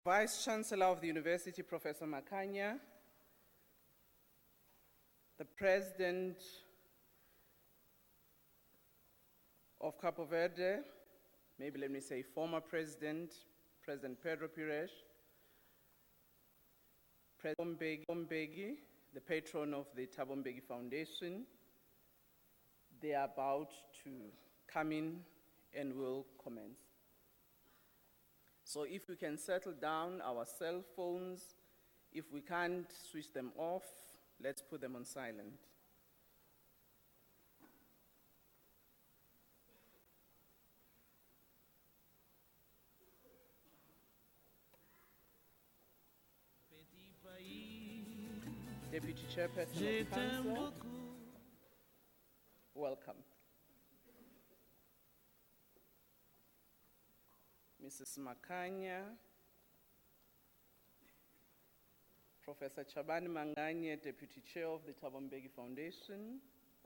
Vice-Chancellor of the University, Professor Makhanya, the President of Cabo Verde, maybe let me say former President, President Pedro Pires, President Mbeki, the patron of the Thabo Mbeki Foundation. They are about to come in and will commence. So if we can settle down our cell phones, if we can't switch them off, let's put them on silent. Deputy Chairperson of Council, welcome. Mrs. Makhanya, Professor Chabani Manganye, Deputy Chair of the Thabo Mbeki Foundation,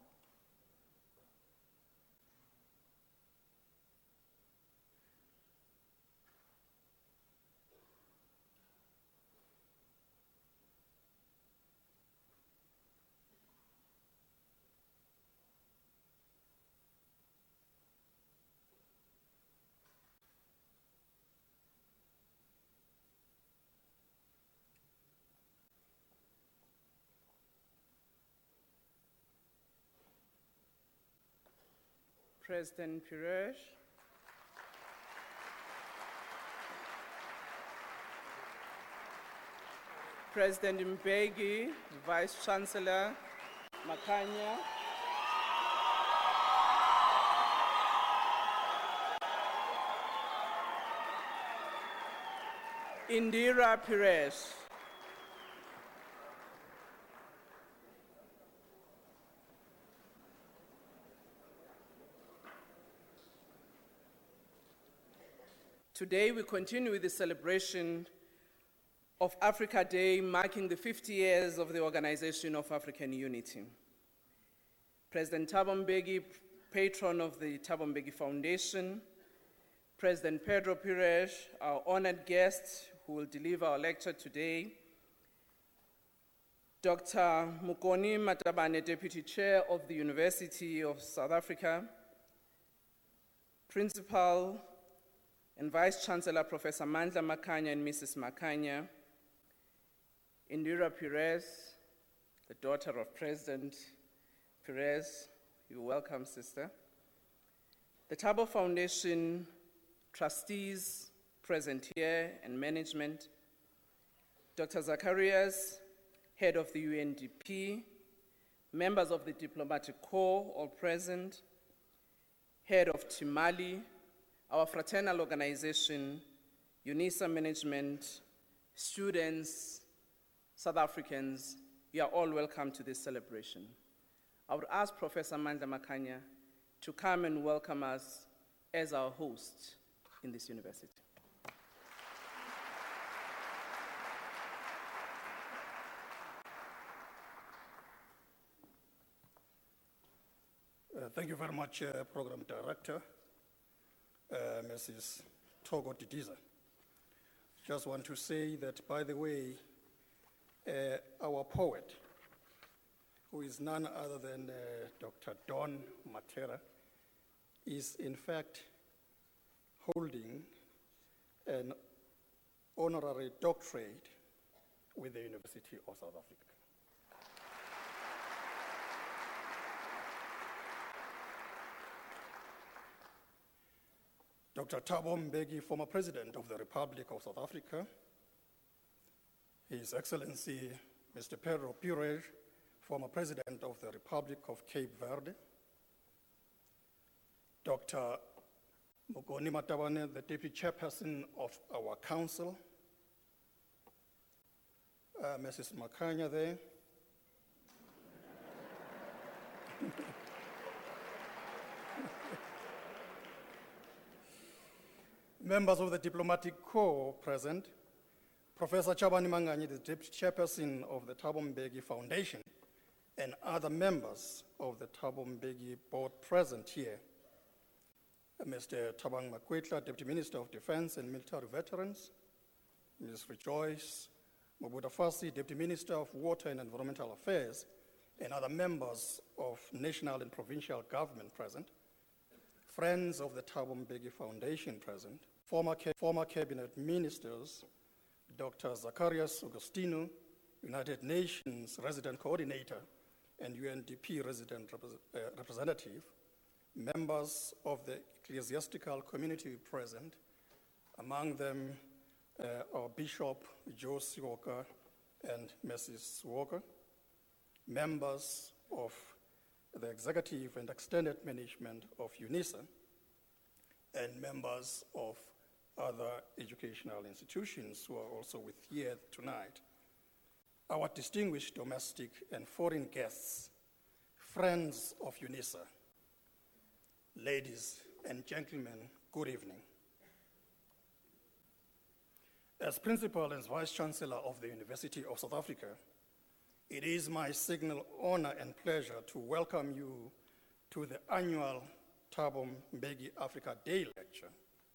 President Pires, President Mbeki, Vice-Chancellor Makhanya, Indira Pires, today we continue with the celebration of Africa Day, marking the 50 years of the Organization of African Unity. President Thabo Mbeki, patron of the Thabo Mbeki Foundation, President Pedro Pires, our honored guest who will deliver our lecture today, Dr. Mokoni Matabane, Deputy Chair of the University of South Africa, Principal and Vice-Chancellor Professor Mandla Makhanya and Mrs. Makhanya, Indira Pires, the daughter of President Pires, you're welcome, sister. The Thabo Foundation trustees present here and management, Dr. Zacharias, head of the UNDP, members of the Diplomatic Corps, all present, head of Timali, our fraternal organization, UNISA management, students, South Africans, you are all welcome to this celebration. I would ask Professor Mandla Makhanya to come and welcome us as our host in this university. Thank you very much, Program Director, Mrs. Togo Didiza. Just want to say that, by the way, our poet, who is none other than Dr. Don Matera, is in fact holding an honorary doctorate with the University of South Africa. Dr. Thabo Mbeki, former President of the Republic of South Africa, His Excellency Mr. Pedro Pires, former President of the Republic of Cape Verde, Dr. Mokoni Matabane, the Deputy Chairperson of our Council, Mrs. Makhanya there, members of the Diplomatic Corps present, Professor Chabani Manganye, the Deputy Chairperson of the Thabo Mbeki Foundation, and other members of the Thabo Mbeki board present here, Mr. Thabang Makwetla, Deputy Minister of Defense and Military Veterans, Ms. Rejoice Mobutafasi, Deputy Minister of Water and Environmental Affairs, and other members of national and provincial government present, friends of the Thabo Mbeki Foundation present, former cabinet ministers, Dr. Zacharias Augustino, United Nations Resident Coordinator and UNDP Resident Representative, members of the ecclesiastical community present, among them our Bishop Joe Walker and Mrs. Walker, members of the executive and extended management of UNISA, and members of other educational institutions who are also with here tonight, our distinguished domestic and foreign guests, friends of UNISA, ladies and gentlemen, good evening. As Principal and Vice-Chancellor of the University of South Africa, it is my signal honor and pleasure to welcome you to the annual Thabo Mbeki Africa Day Lecture.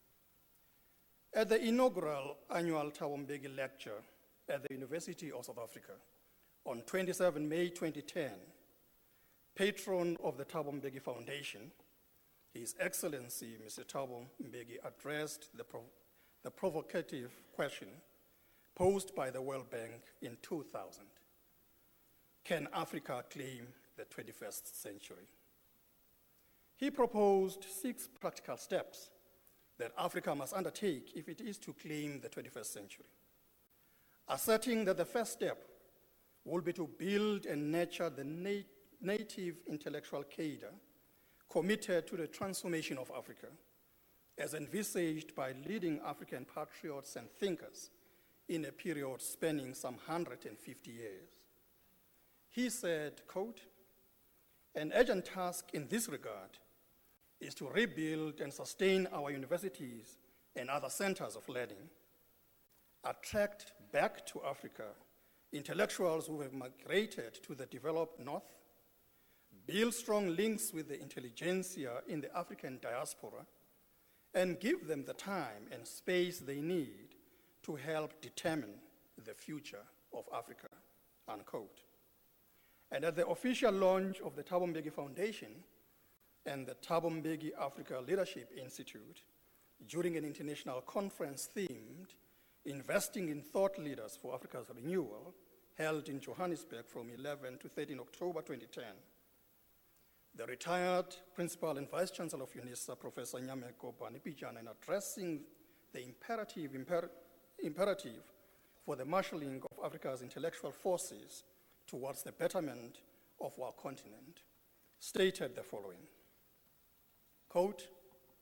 At the inaugural annual Thabo Mbeki Lecture at the University of South Africa on 27 May 2010, patron of the Thabo Mbeki Foundation, His Excellency Mr. Thabo Mbeki addressed the provocative question posed by the World Bank in 2000. Can Africa claim the 21st century? He proposed 6 practical steps that Africa must undertake if it is to claim the 21st century, asserting that the first step will be to build and nurture the native intellectual cadre committed to the transformation of Africa, as envisaged by leading African patriots and thinkers in a period spanning some 150 years. He said, quote, "An urgent task in this regard is to rebuild and sustain our universities and other centers of learning, attract back to Africa intellectuals who have migrated to the developed North, build strong links with the intelligentsia in the African diaspora, and give them the time and space they need to help determine the future of Africa," unquote. And at the official launch of the Thabo Mbeki Foundation and the Thabo Mbeki Africa Leadership Institute during an international conference themed Investing in Thought Leaders for Africa's Renewal, held in Johannesburg from 11 to 13 October 2010, the retired Principal and Vice-Chancellor of UNISA, Professor Nyameko Bani-Pitjana, in addressing the imperative for the marshalling of Africa's intellectual forces towards the betterment of our continent, stated the following, quote,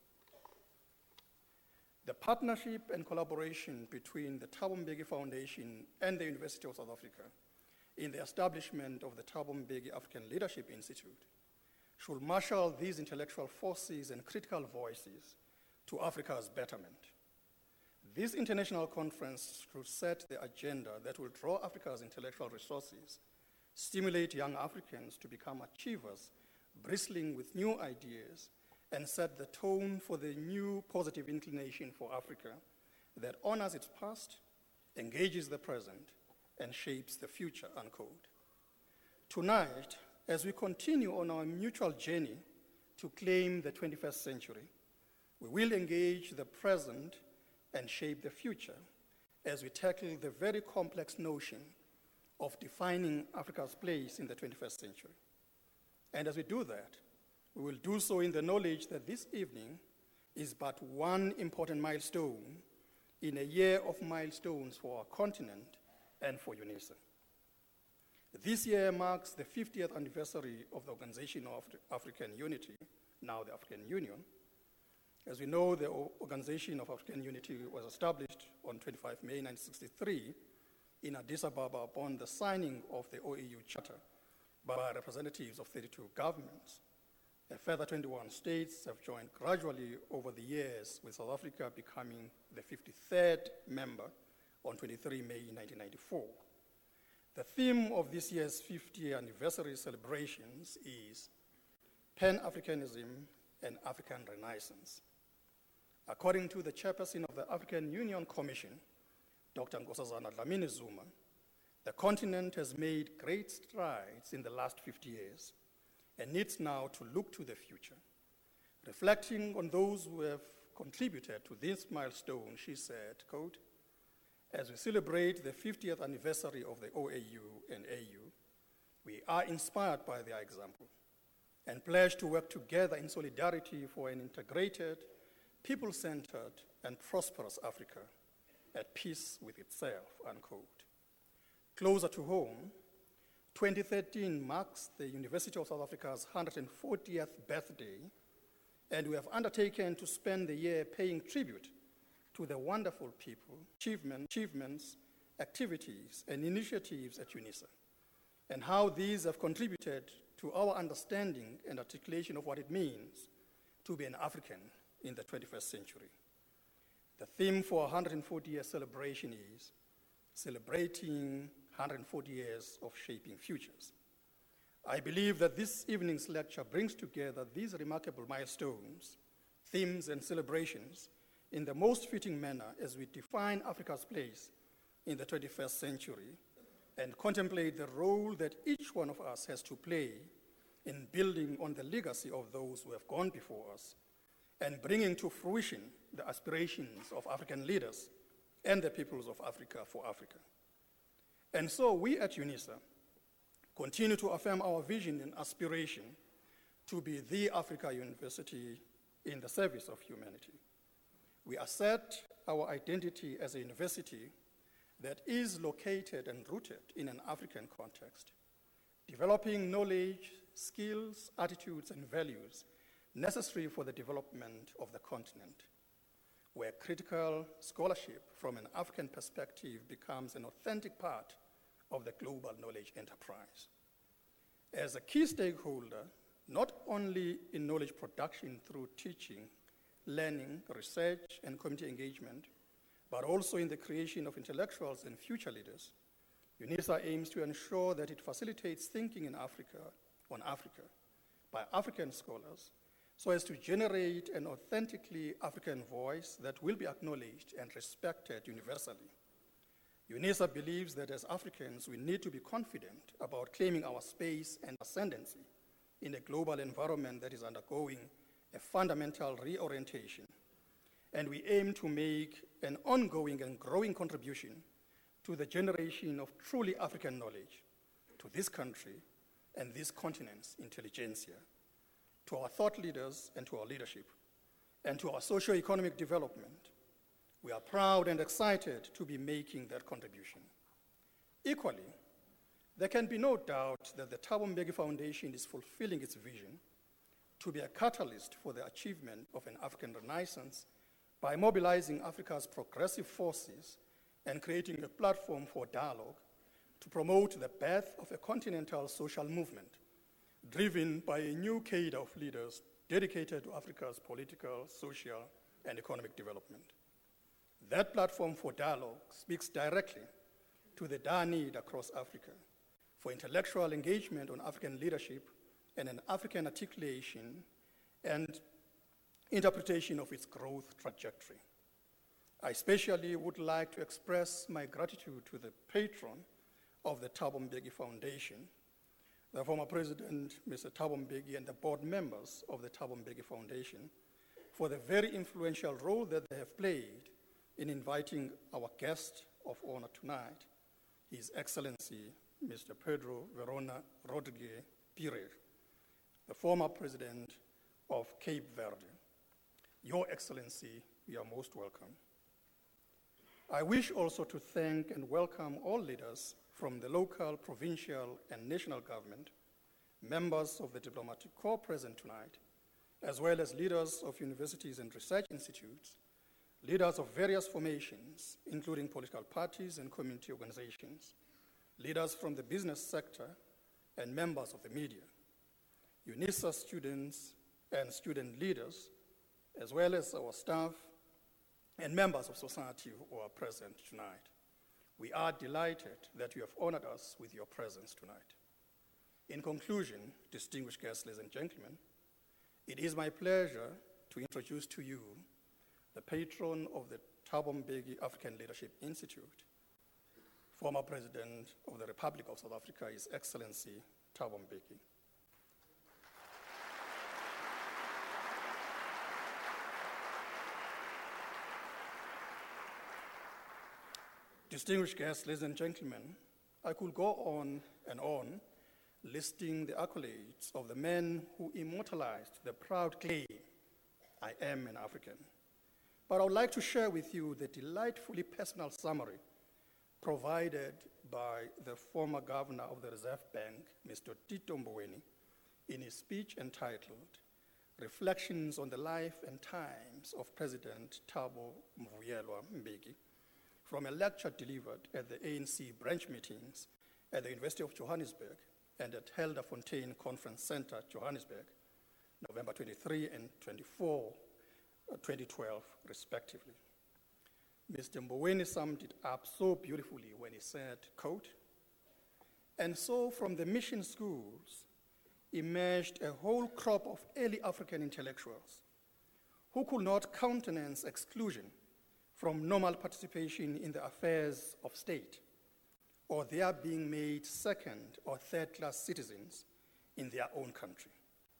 "The partnership and collaboration between the Thabo Mbeki Foundation and the University of South Africa in the establishment of the Thabo Mbeki African Leadership Institute should marshal these intellectual forces and critical voices to Africa's betterment. This international conference should set the agenda that will draw Africa's intellectual resources, stimulate young Africans to become achievers, bristling with new ideas, and set the tone for the new positive inclination for Africa that honors its past, engages the present, and shapes the future," unquote. Tonight, as we continue on our mutual journey to claim the 21st century, we will engage the present and shape the future as we tackle the very complex notion of defining Africa's place in the 21st century. And as we do that, we will do so in the knowledge that this evening is but one important milestone in a year of milestones for our continent and for UNISA. This year marks the 50th anniversary of the Organization of African Unity, now the African Union. As we know, the Organization of African Unity was established on 25 May 1963 in Addis Ababa upon the signing of the OAU Charter by representatives of 32 governments. A further 21 states have joined gradually over the years, with South Africa becoming the 53rd member on 23 May 1994. The theme of this year's 50th anniversary celebrations is Pan-Africanism and African Renaissance. According to the chairperson of the African Union Commission, Dr. Nkosazana Dlamini Zuma, the continent has made great strides in the last 50 years and needs now to look to the future. Reflecting on those who have contributed to this milestone, she said, quote, "As we celebrate the 50th anniversary of the OAU and AU, we are inspired by their example and pledge to work together in solidarity for an integrated, people-centered, and prosperous Africa at peace with itself," unquote. Closer to home, 2013 marks the University of South Africa's 140th birthday, and we have undertaken to spend the year paying tribute to the wonderful people, achievements, activities, and initiatives at UNISA, and how these have contributed to our understanding and articulation of what it means to be an African in the 21st century. The theme for our 140-year celebration is celebrating 140 years of shaping futures. I believe that this evening's lecture brings together these remarkable milestones, themes, and celebrations in the most fitting manner as we define Africa's place in the 21st century and contemplate the role that each one of us has to play in building on the legacy of those who have gone before us and bringing to fruition the aspirations of African leaders and the peoples of Africa for Africa. And so we at UNISA continue to affirm our vision and aspiration to be the Africa University in the service of humanity. We assert our identity as a university that is located and rooted in an African context, developing knowledge, skills, attitudes, and values necessary for the development of the continent, where critical scholarship from an African perspective becomes an authentic part of the global knowledge enterprise. As a key stakeholder, not only in knowledge production through teaching, learning, research, and community engagement, but also in the creation of intellectuals and future leaders, UNISA aims to ensure that it facilitates thinking in Africa, on Africa, by African scholars, so as to generate an authentically African voice that will be acknowledged and respected universally. UNISA believes that as Africans, we need to be confident about claiming our space and ascendancy in a global environment that is undergoing a fundamental reorientation, and we aim to make an ongoing and growing contribution to the generation of truly African knowledge to this country and this continent's intelligentsia, to our thought leaders and to our leadership, and to our socio-economic development. We are proud and excited to be making that contribution. Equally, there can be no doubt that the Thabo Mbeki Foundation is fulfilling its vision to be a catalyst for the achievement of an African Renaissance by mobilizing Africa's progressive forces and creating a platform for dialogue to promote the birth of a continental social movement driven by a new cadre of leaders dedicated to Africa's political, social, and economic development. That platform for dialogue speaks directly to the dire need across Africa for intellectual engagement on African leadership and an African articulation and interpretation of its growth trajectory. I especially would like to express my gratitude to the patron of the Thabo Mbeki Foundation, the former president, Mr. Thabo Mbeki, and the board members of the Thabo Mbeki Foundation for the very influential role that they have played in inviting our guest of honor tonight, His Excellency, Mr. Pedro Verona Rodrigues Pires, the former president of Cape Verde. Your Excellency, you are most welcome. I wish also to thank and welcome all leaders from the local, provincial, and national government, members of the diplomatic corps present tonight, as well as leaders of universities and research institutes, leaders of various formations, including political parties and community organizations, leaders from the business sector, and members of the media, UNISA students and student leaders, as well as our staff and members of society who are present tonight. We are delighted that you have honored us with your presence tonight. In conclusion, distinguished guests, ladies and gentlemen, it is my pleasure to introduce to you the patron of the Thabo Mbeki African Leadership Institute, former President of the Republic of South Africa, His Excellency Thabo Mbeki. Distinguished guests, ladies and gentlemen, I could go on and on listing the accolades of the men who immortalized the proud claim, "I am an African." But I would like to share with you the delightfully personal summary provided by the former governor of the Reserve Bank, Mr. Tito Mboweni, in his speech entitled "Reflections on the Life and Times of President Thabo Mvuyelwa Mbeki," from a lecture delivered at the ANC branch meetings at the University of Johannesburg and at Helderfontein Conference Center, Johannesburg, November 23 and 24, 2012, respectively. Mr. Mboweni summed it up so beautifully when he said, quote, "And so from the mission schools emerged a whole crop of early African intellectuals who could not countenance exclusion from normal participation in the affairs of state, or their being made second or third-class citizens in their own country.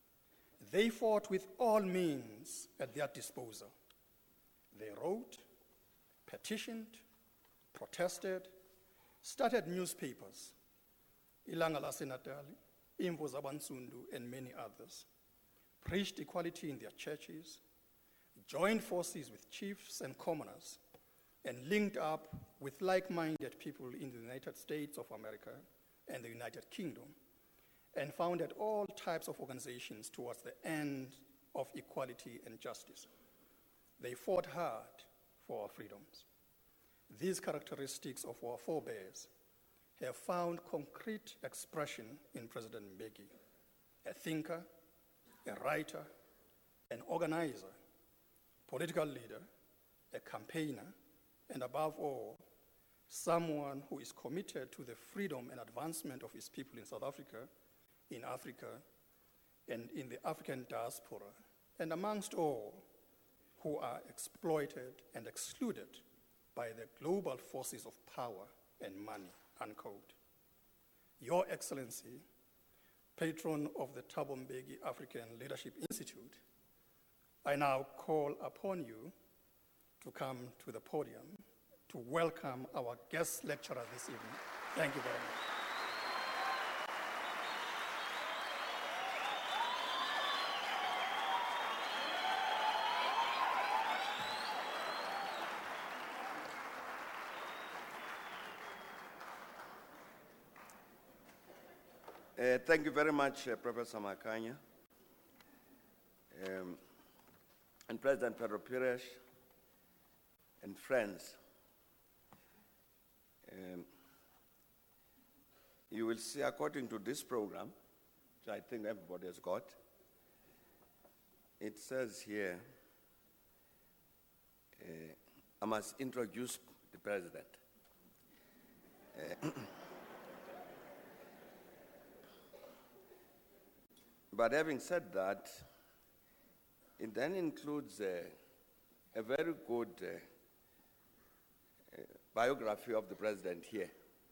They fought with all means at their disposal. They wrote, petitioned, protested, started newspapers, Ilanga laseNatali, Imvo Zabansundu, and many others, preached equality in their churches, joined forces with chiefs and commoners, and linked up with like-minded people in the United States of America and the United Kingdom, and founded all types of organizations towards the end of equality and justice. They fought hard for our freedoms. These characteristics of our forebears have found concrete expression in President Mbeki, a thinker, a writer, an organizer, political leader, a campaigner, and above all, someone who is committed to the freedom and advancement of his people in South Africa, in Africa, and in the African diaspora, and amongst all who are exploited and excluded by the global forces of power and money, unquote. Your Excellency, patron of the Thabo Mbeki African Leadership Institute, I now call upon you to come to the podium to welcome our guest lecturer this evening. Thank you very much. Thank you very much, Professor Makanya, and President Pedro Pires, and friends. You will see, according to this program, which I think everybody has got, it says here, I must introduce the President. But having said that, it then includes a very good biography of the President here.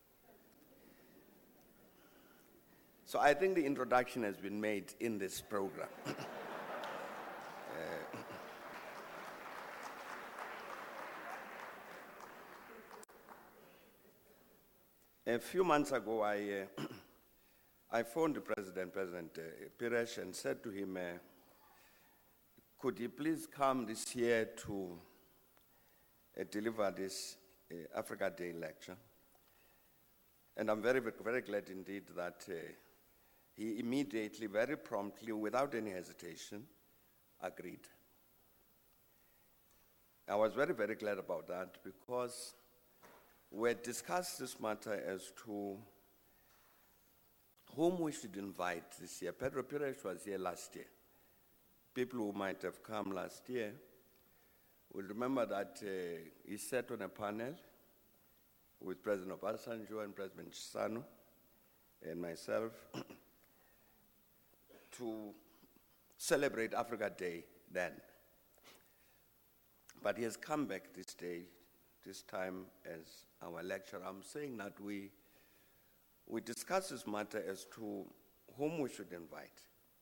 So I think the introduction has been made in this program. A few months ago, I phoned the President Pires, and said to him, could he please come this year to deliver this Africa Day lecture? And I'm very, very glad indeed that he immediately, very promptly, without any hesitation, agreed. I was very, very glad about that, because we had discussed this matter as to whom we should invite this year. Pedro Pires was here last year. People who might have come last year will remember that he sat on a panel with President Obasanjo and President Chisano and myself to celebrate Africa Day then. But he has come back this day this time as our lecturer. I'm saying that we discuss this matter as to whom we should invite.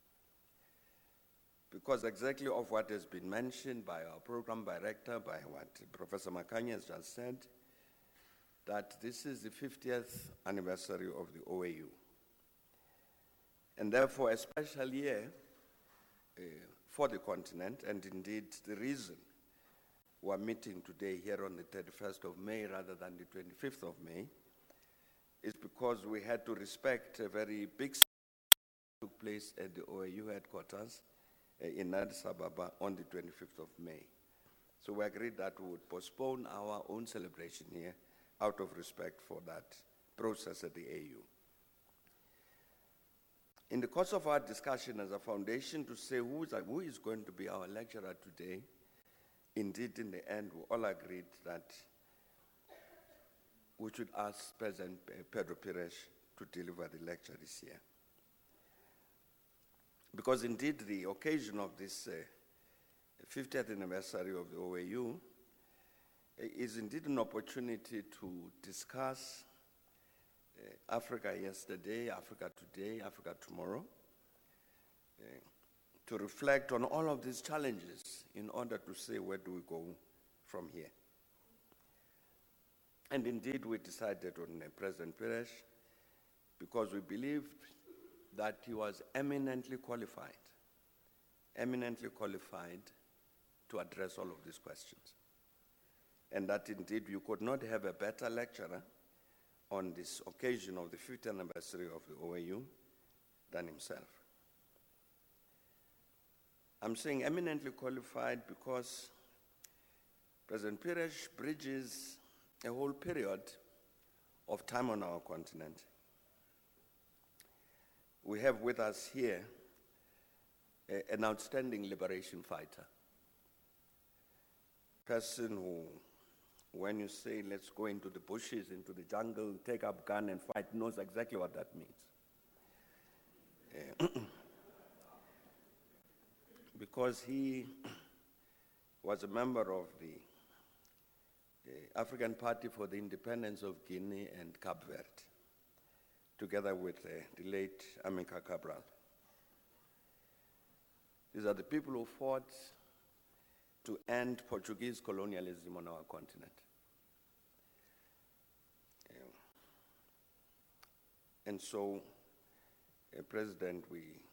Because exactly of what has been mentioned by our program director, by what Professor Makanya has just said, that this is the 50th anniversary of the OAU. And therefore, especially here, for the continent, and indeed the reason we're meeting today here on the 31st of May rather than the 25th of May, is because we had to respect a very big ceremony that took place at the OAU headquarters in Addis Ababa on the 25th of May. So we agreed that we would postpone our own celebration here out of respect for that process at the AU. In the course of our discussion as a foundation to say who is going to be our lecturer today, indeed in the end we all agreed that we should ask President Pedro Pires to deliver the lecture this year. Because indeed the occasion of this 50th anniversary of the OAU is indeed an opportunity to discuss Africa yesterday, Africa today, Africa tomorrow, to reflect on all of these challenges in order to say where do we go from here. And indeed we decided on President Pires because we believed that he was eminently qualified to address all of these questions. And that indeed you could not have a better lecturer on this occasion of the 50th anniversary of the OAU than himself. I'm saying eminently qualified because President Pires bridges a whole period of time on our continent. We have with us here an outstanding liberation fighter, person who, when you say let's go into the bushes, into the jungle, take up gun and fight, knows exactly what that means. Because he was a member of the African Party for the Independence of Guinea and Cape Verde, together with the late Amilcar Cabral. These are the people who fought to end Portuguese colonialism on our continent. And so, President,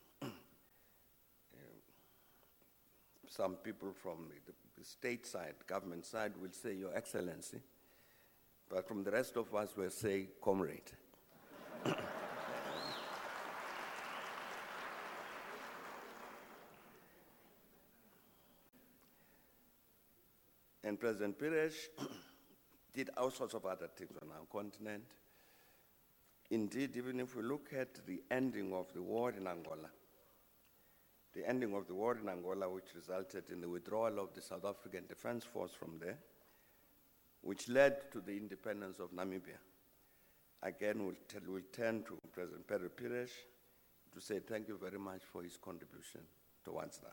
some people from the state side, government side, will say, Your Excellency, but from the rest of us will say, Comrade. And President Pires did all sorts of other things on our continent. Indeed, even if we look at the ending of the war in Angola, which resulted in the withdrawal of the South African Defense Force from there, which led to the independence of Namibia. Again, we'll turn to President Pedro Pires to say thank you very much for his contribution towards that.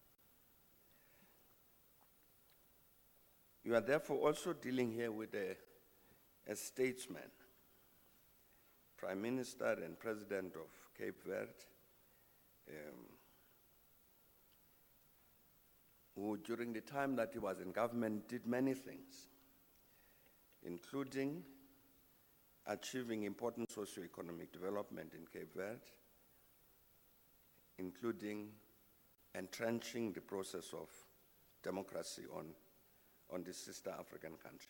You are therefore also dealing here with a statesman, Prime Minister and President of Cape Verde, who during the time that he was in government did many things, including achieving important socio-economic development in Cape Verde, including entrenching the process of democracy on this sister African country.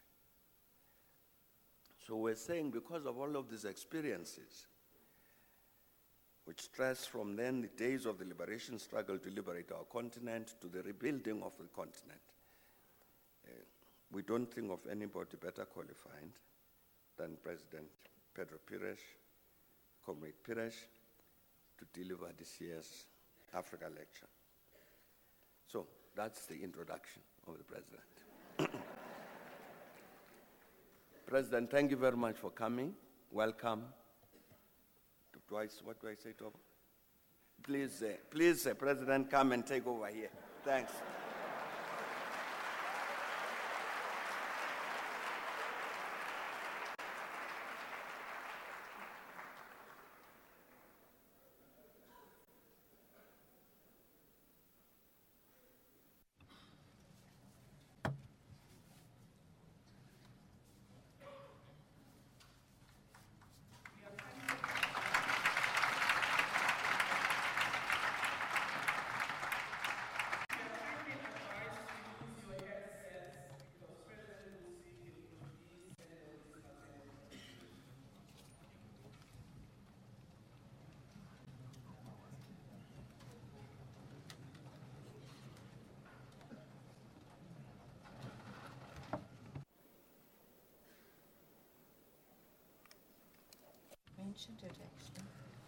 So we're saying because of all of these experiences, which stress from then the days of the liberation struggle to liberate our continent to the rebuilding of the continent, we don't think of anybody better qualified than President Pedro Pires, Comrade Pires, to deliver this year's Africa lecture. So that's the introduction of the President. President, thank you very much for coming. Welcome. What do I say to him? Please, President, come and take over here. Thanks. mentioned it actually.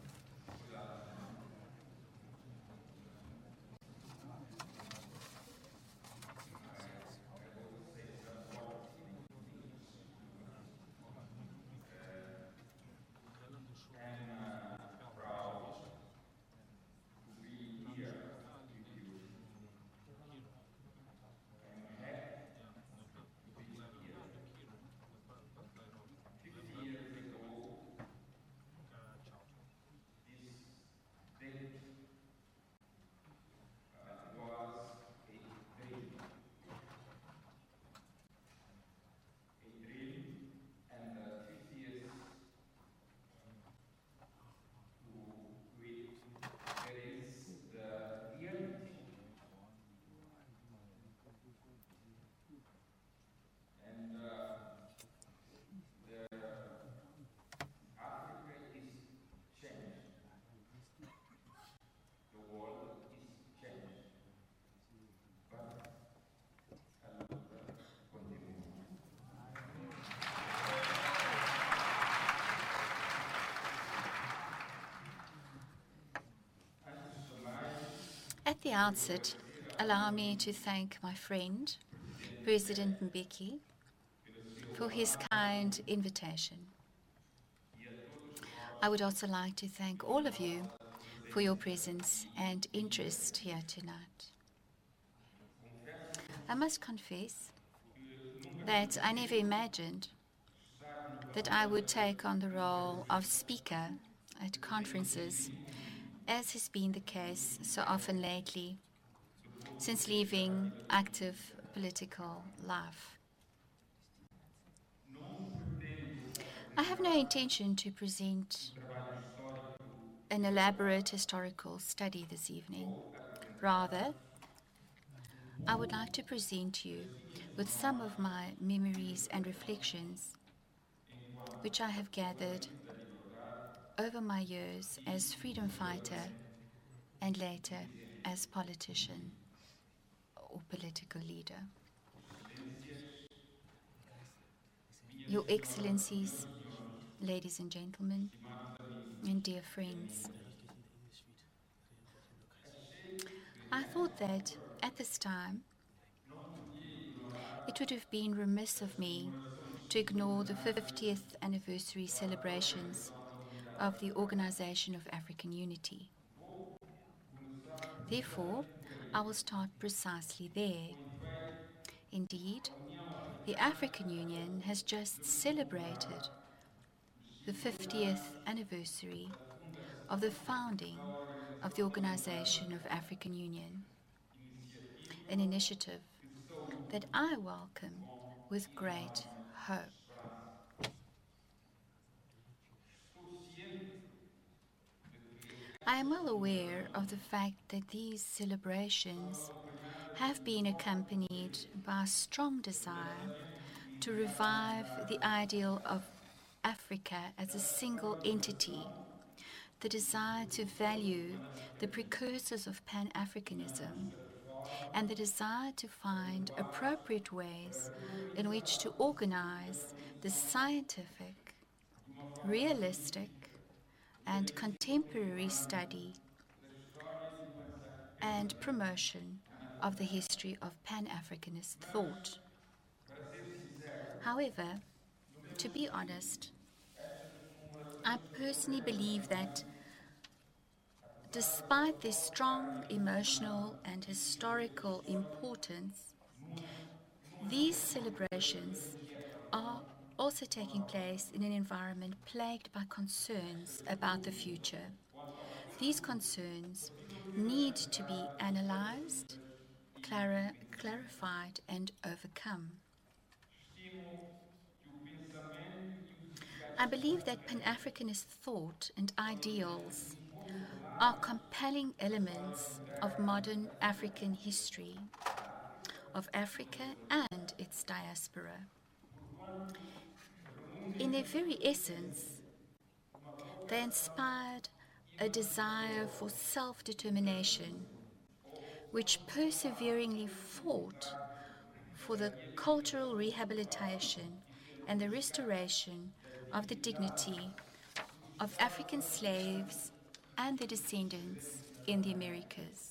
At the outset, allow me to thank my friend, President Mbeki, for his kind invitation. I would also like to thank all of you for your presence and interest here tonight. I must confess that I never imagined that I would take on the role of speaker at conferences, as has been the case so often lately since leaving active political life. I have no intention to present an elaborate historical study this evening. Rather, I would like to present you with some of my memories and reflections, which I have gathered over my years as freedom fighter and later as politician or political leader. Your Excellencies, ladies and gentlemen, and dear friends, I thought that at this time it would have been remiss of me to ignore the 50th anniversary celebrations of the Organization of African Unity. Therefore, I will start precisely there. Indeed, the African Union has just celebrated the 50th anniversary of the founding of the Organization of African Union, an initiative that I welcome with great hope. I am well aware of the fact that these celebrations have been accompanied by a strong desire to revive the ideal of Africa as a single entity, the desire to value the precursors of Pan-Africanism, and the desire to find appropriate ways in which to organize the scientific, realistic, and contemporary study and promotion of the history of Pan-Africanist thought. However, to be honest, I personally believe that despite their strong emotional and historical importance, these celebrations are also taking place in an environment plagued by concerns about the future. These concerns need to be analyzed, clarified, and overcome. I believe that Pan-Africanist thought and ideals are compelling elements of modern African history, of Africa and its diaspora. In their very essence, they inspired a desire for self-determination, which perseveringly fought for the cultural rehabilitation and the restoration of the dignity of African slaves and their descendants in the Americas,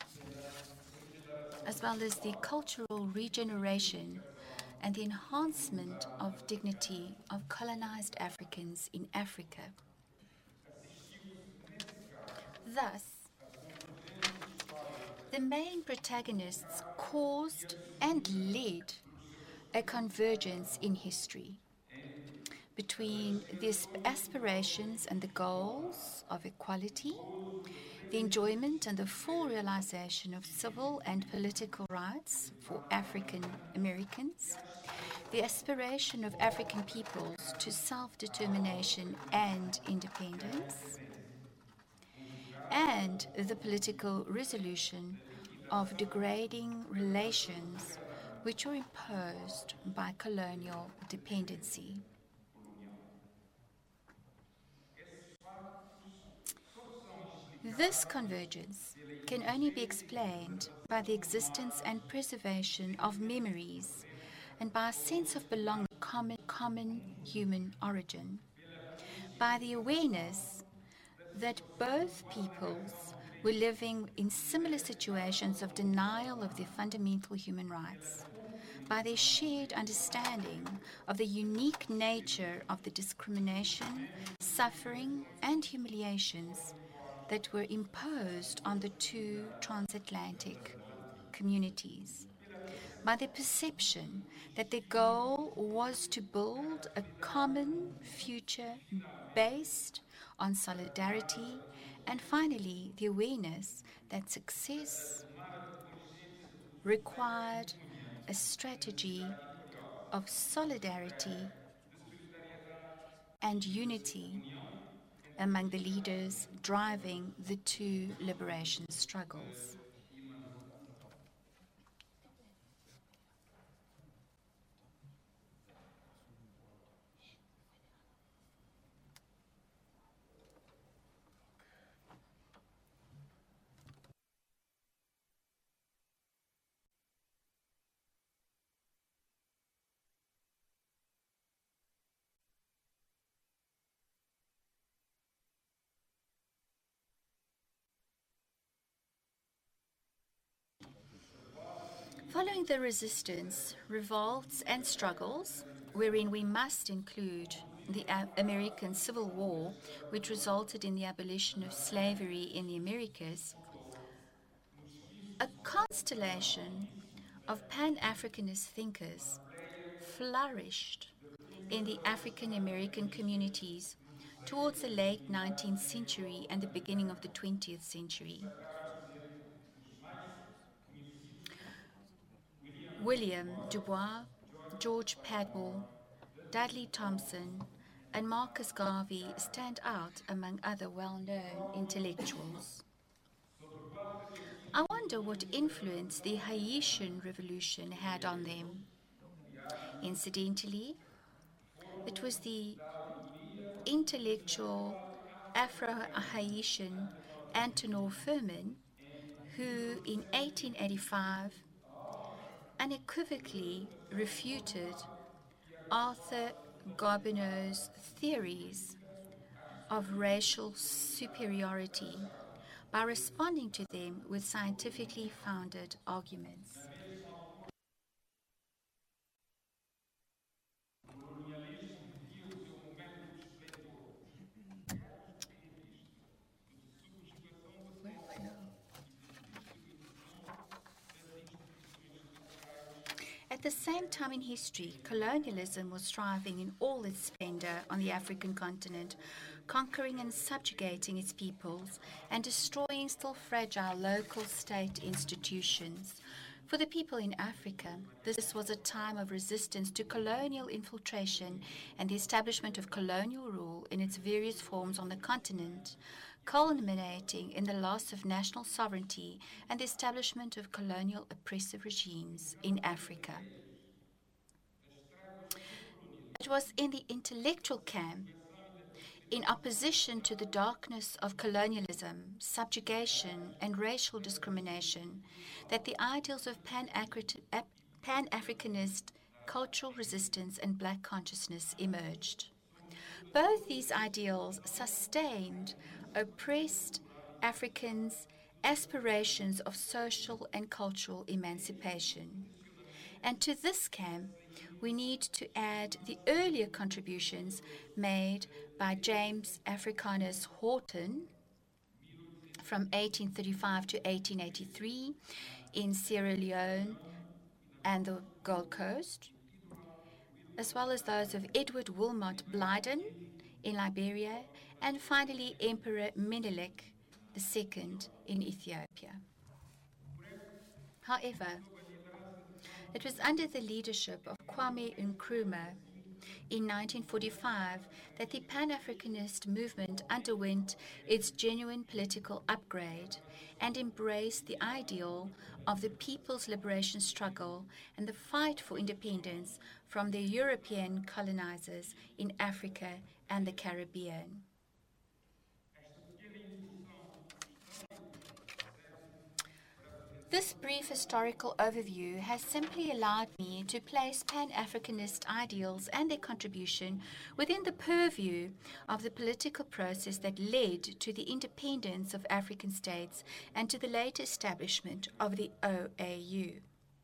as well as the cultural regeneration and the enhancement of dignity of colonized Africans in Africa. Thus, the main protagonists caused and led a convergence in history between the aspirations and the goals of equality, the enjoyment and the full realization of civil and political rights for African Americans, the aspiration of African peoples to self-determination and independence, and the political resolution of degrading relations which were imposed by colonial dependency. This convergence can only be explained by the existence and preservation of memories and by a sense of belonging, common human origin, by the awareness that both peoples were living in similar situations of denial of their fundamental human rights, by their shared understanding of the unique nature of the discrimination, suffering, and humiliations that were imposed on the two transatlantic communities, by the perception that their goal was to build a common future based on solidarity, and finally, the awareness that success required a strategy of solidarity and unity among the leaders driving the two liberation struggles. Following the resistance, revolts, and struggles, wherein we must include the American Civil War, which resulted in the abolition of slavery in the Americas, a constellation of Pan-Africanist thinkers flourished in the African American communities towards the late 19th century and the beginning of the 20th century. William Du Bois, George Padmore, Dudley Thompson, and Marcus Garvey stand out among other well-known intellectuals. I wonder what influence the Haitian Revolution had on them. Incidentally, it was the intellectual Afro-Haitian Antenor Furman who, in 1885, unequivocally refuted Arthur Gobineau's theories of racial superiority by responding to them with scientifically founded arguments. At the same time in history, colonialism was thriving in all its splendor on the African continent, conquering and subjugating its peoples and destroying still fragile local state institutions. For the people in Africa, this was a time of resistance to colonial infiltration and the establishment of colonial rule in its various forms on the continent, culminating in the loss of national sovereignty and the establishment of colonial oppressive regimes in Africa. It was in the intellectual camp, in opposition to the darkness of colonialism, subjugation, and racial discrimination, that the ideals of Pan-Africanist cultural resistance and black consciousness emerged. Both these ideals sustained oppressed Africans' aspirations of social and cultural emancipation. And to this camp, we need to add the earlier contributions made by James Africanus Horton from 1835 to 1883 in Sierra Leone and the Gold Coast, as well as those of Edward Wilmot Blyden in Liberia, and finally Emperor Menelik II in Ethiopia. However, it was under the leadership of Kwame Nkrumah in 1945 that the Pan-Africanist movement underwent its genuine political upgrade and embraced the ideal of the people's liberation struggle and the fight for independence from the European colonizers in Africa and the Caribbean. This brief historical overview has simply allowed me to place Pan-Africanist ideals and their contribution within the purview of the political process that led to the independence of African states and to the late establishment of the OAU.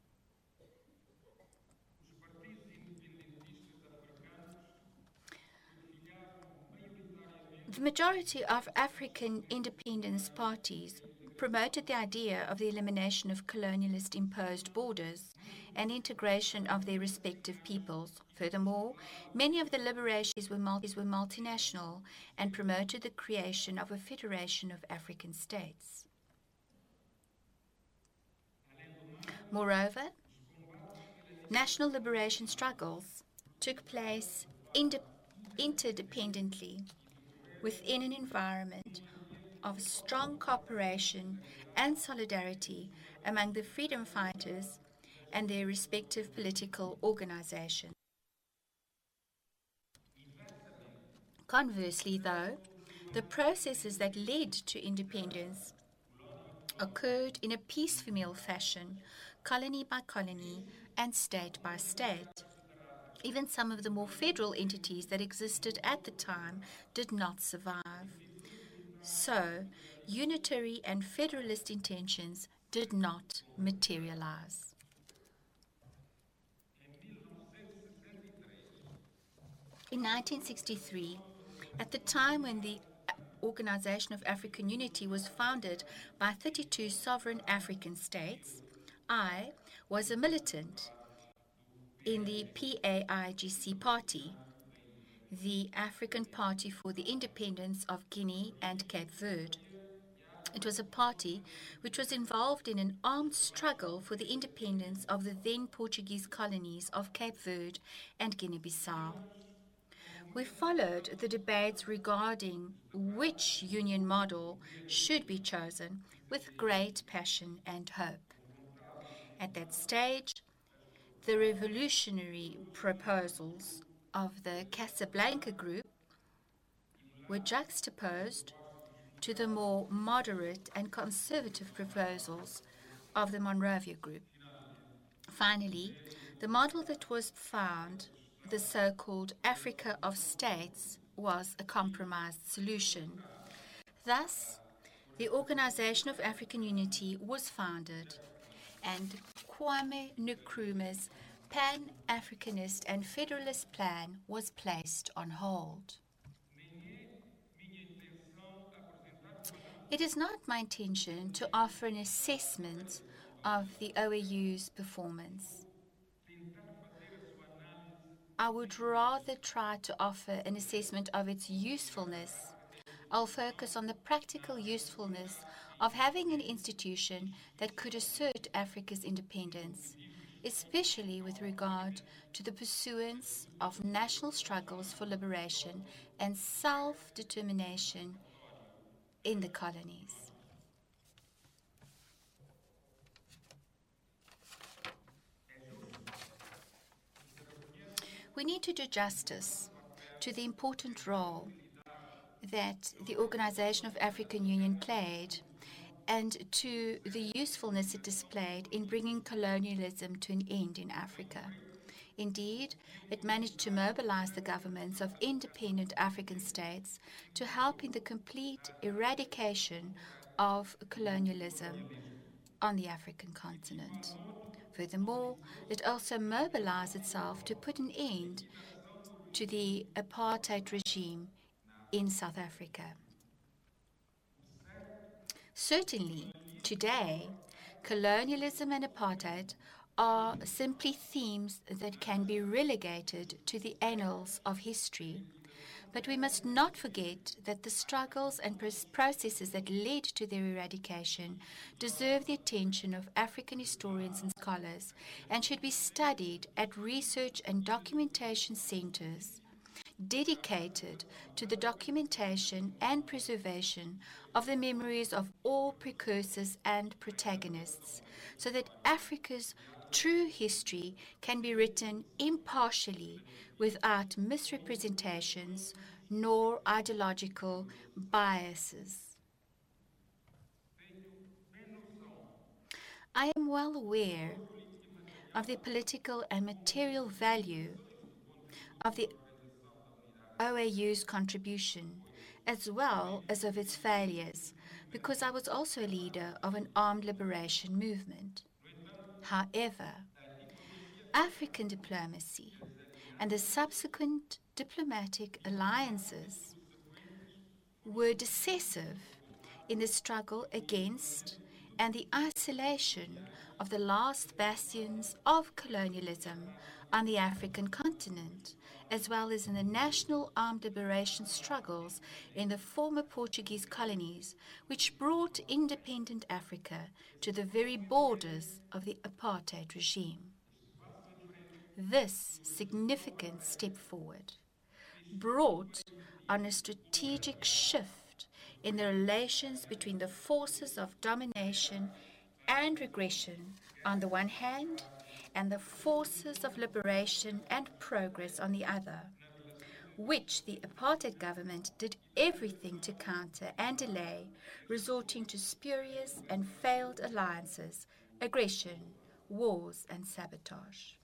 The majority of African independence parties promoted the idea of the elimination of colonialist-imposed borders and integration of their respective peoples. Furthermore, many of the liberations were multinational and promoted the creation of a federation of African states. Moreover, national liberation struggles took place interdependently within an environment of strong cooperation and solidarity among the freedom fighters and their respective political organizations. Conversely, though, the processes that led to independence occurred in a piecemeal fashion, colony by colony and state by state. Even some of the more federal entities that existed at the time did not survive. So, unitary and federalist intentions did not materialize. In 1963, at the time when the Organization of African Unity was founded by 32 sovereign African states, I was a militant in the PAIGC party, the African Party for the Independence of Guinea and Cape Verde. It was a party which was involved in an armed struggle for the independence of the then Portuguese colonies of Cape Verde and Guinea-Bissau. We followed the debates regarding which union model should be chosen with great passion and hope. At that stage, the revolutionary proposals of the Casablanca Group were juxtaposed to the more moderate and conservative proposals of the Monrovia Group. Finally, the model that was found, the so-called Africa of States, was a compromised solution. Thus, the Organization of African Unity was founded, and Kwame Nkrumah's Pan-Africanist and Federalist plan was placed on hold. It is not my intention to offer an assessment of the OAU's performance. I would rather try to offer an assessment of its usefulness. I'll focus on the practical usefulness of having an institution that could assert Africa's independence, especially with regard to the pursuance of national struggles for liberation and self-determination in the colonies. We need to do justice to the important role that the Organization of African Union played and to the usefulness it displayed in bringing colonialism to an end in Africa. Indeed, it managed to mobilize the governments of independent African states to help in the complete eradication of colonialism on the African continent. Furthermore, it also mobilized itself to put an end to the apartheid regime in South Africa. Certainly, today, colonialism and apartheid are simply themes that can be relegated to the annals of history. But we must not forget that the struggles and processes that led to their eradication deserve the attention of African historians and scholars and should be studied at research and documentation centers dedicated to the documentation and preservation of the memories of all precursors and protagonists, so that Africa's true history can be written impartially without misrepresentations nor ideological biases. I am well aware of the political and material value of the OAU's contribution, as well as of its failures, because I was also a leader of an armed liberation movement. However, African diplomacy and the subsequent diplomatic alliances were decisive in the struggle against and the isolation of the last bastions of colonialism on the African continent, as well as in the national armed liberation struggles in the former Portuguese colonies, which brought independent Africa to the very borders of the apartheid regime. This significant step forward brought on a strategic shift in the relations between the forces of domination and regression on the one hand, and the forces of liberation and progress on the other, which the apartheid government did everything to counter and delay, resorting to spurious and failed alliances, aggression, wars, and sabotage.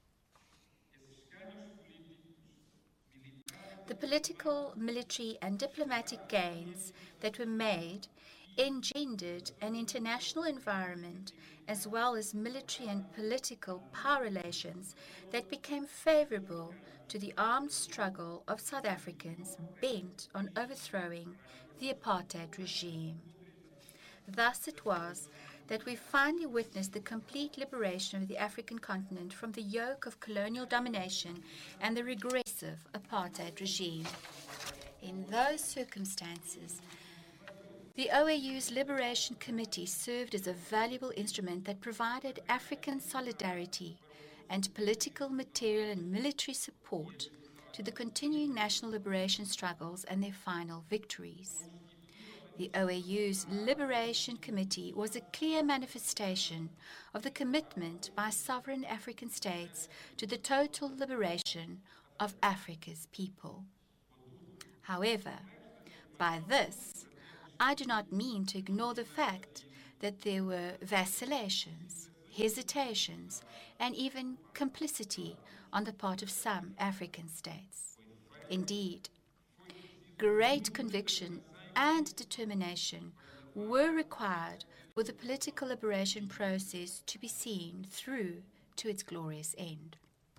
The political, military, and diplomatic gains that were made engendered an international environment as well as military and political power relations that became favorable to the armed struggle of South Africans bent on overthrowing the apartheid regime. Thus it was that we finally witnessed the complete liberation of the African continent from the yoke of colonial domination and the regressive apartheid regime. In those circumstances, the OAU's Liberation Committee served as a valuable instrument that provided African solidarity and political, material, and military support to the continuing national liberation struggles and their final victories. The OAU's Liberation Committee was a clear manifestation of the commitment by sovereign African states to the total liberation of Africa's people. However, by this, I do not mean to ignore the fact that there were vacillations, hesitations, and even complicity on the part of some African states. Indeed, great conviction and determination were required for the political liberation process to be seen through to its glorious end.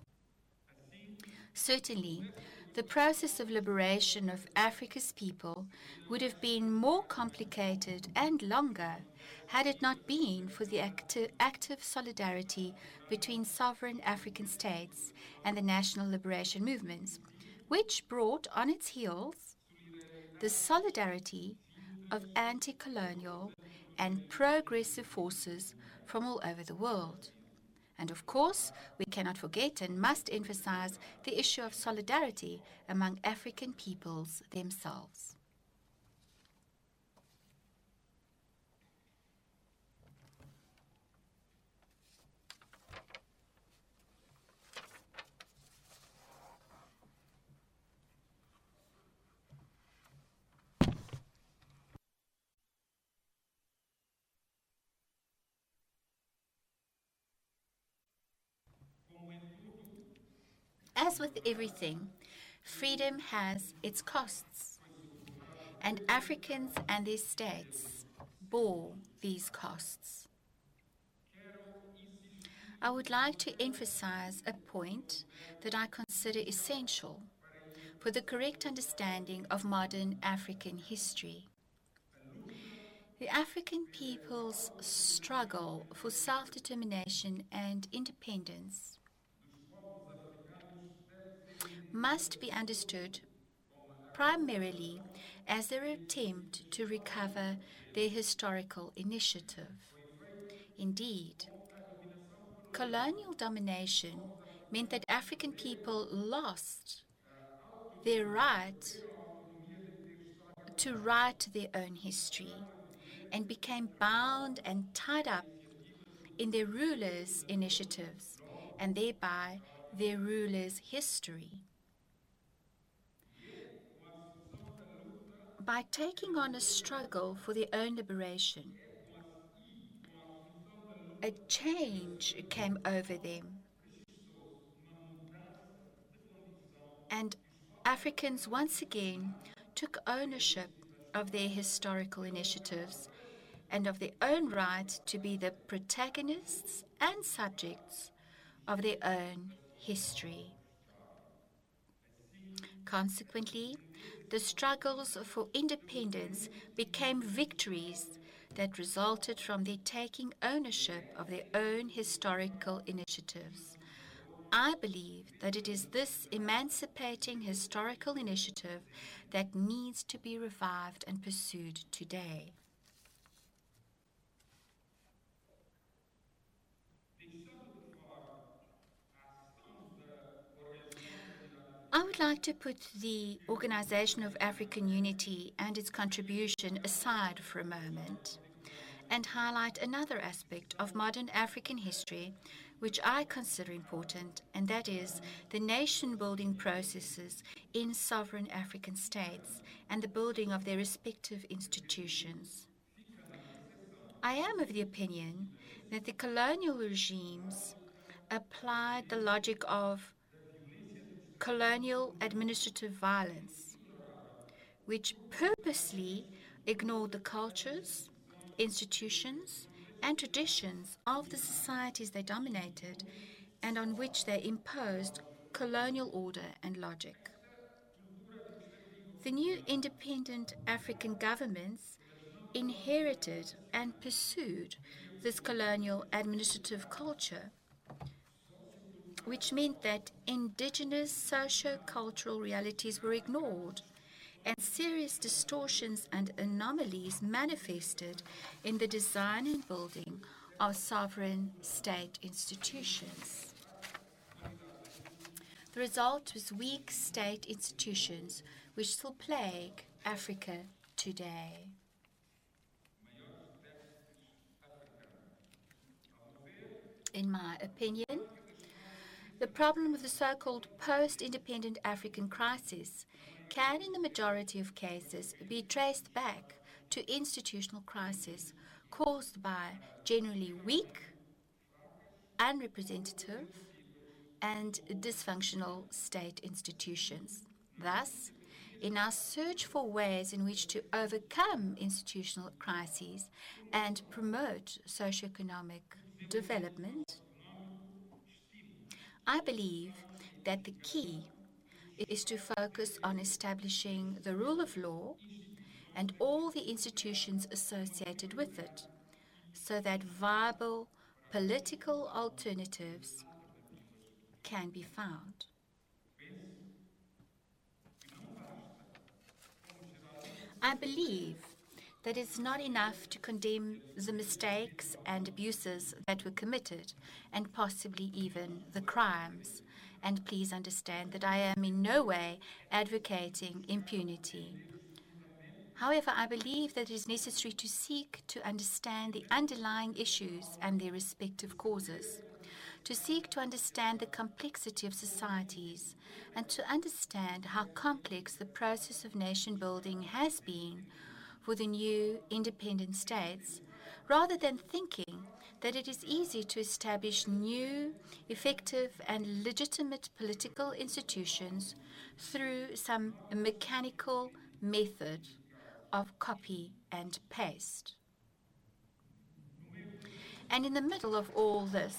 Certainly, the process of liberation of Africa's people would have been more complicated and longer had it not been for the active solidarity between sovereign African states and the national liberation movements, which brought on its heels the solidarity of anti-colonial and progressive forces from all over the world. And of course, we cannot forget and must emphasize the issue of solidarity among African peoples themselves. As with everything, freedom has its costs, and Africans and their states bore these costs. I would like to emphasize a point that I consider essential for the correct understanding of modern African history. The African people's struggle for self-determination and independence must be understood primarily as their attempt to recover their historical initiative. Indeed, colonial domination meant that African people lost their right to write their own history and became bound and tied up in their rulers' initiatives and thereby their rulers' history. By taking on a struggle for their own liberation, a change came over them, and Africans once again took ownership of their historical initiatives and of their own right to be the protagonists and subjects of their own history. Consequently, the struggles for independence became victories that resulted from their taking ownership of their own historical initiatives. I believe that it is this emancipating historical initiative that needs to be revived and pursued today. I would like to put the Organization of African Unity and its contribution aside for a moment and highlight another aspect of modern African history which I consider important, and that is the nation-building processes in sovereign African states and the building of their respective institutions. I am of the opinion that the colonial regimes applied the logic of colonial administrative violence, which purposely ignored the cultures, institutions, and traditions of the societies they dominated and on which they imposed colonial order and logic. The new independent African governments inherited and pursued this colonial administrative culture, which meant that indigenous socio-cultural realities were ignored and serious distortions and anomalies manifested in the design and building of sovereign state institutions. The result was weak state institutions which still plague Africa today. In my opinion, the problem of the so-called post-independent African crisis can, in the majority of cases, be traced back to institutional crises caused by generally weak, unrepresentative, and dysfunctional state institutions. Thus, in our search for ways in which to overcome institutional crises and promote socioeconomic development, I believe that the key is to focus on establishing the rule of law and all the institutions associated with it, so that viable political alternatives can be found. I believe that it's not enough to condemn the mistakes and abuses that were committed, and possibly even the crimes. And please understand that I am in no way advocating impunity. However, I believe that it is necessary to seek to understand the underlying issues and their respective causes, to seek to understand the complexity of societies, and to understand how complex the process of nation building has been for the new independent states, rather than thinking that it is easy to establish new, effective, and legitimate political institutions through some mechanical method of copy and paste. And in the middle of all this,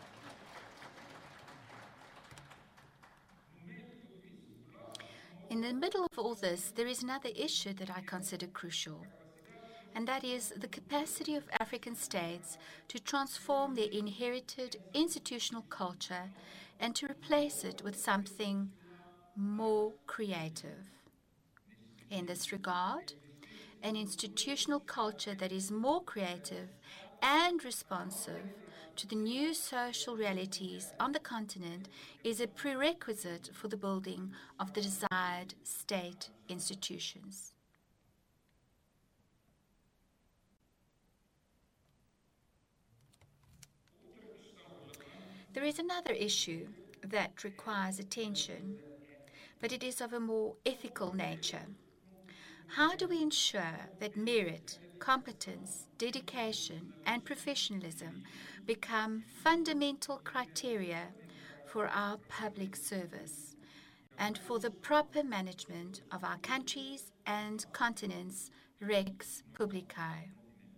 there is another issue that I consider crucial, and that is the capacity of African states to transform their inherited institutional culture and to replace it with something more creative. In this regard, an institutional culture that is more creative and responsive to the new social realities on the continent is a prerequisite for the building of the desired state institutions. There is another issue that requires attention, but it is of a more ethical nature. How do we ensure that merit, competence, dedication, and professionalism become fundamental criteria for our public service and for the proper management of our countries and continents' rex publicae?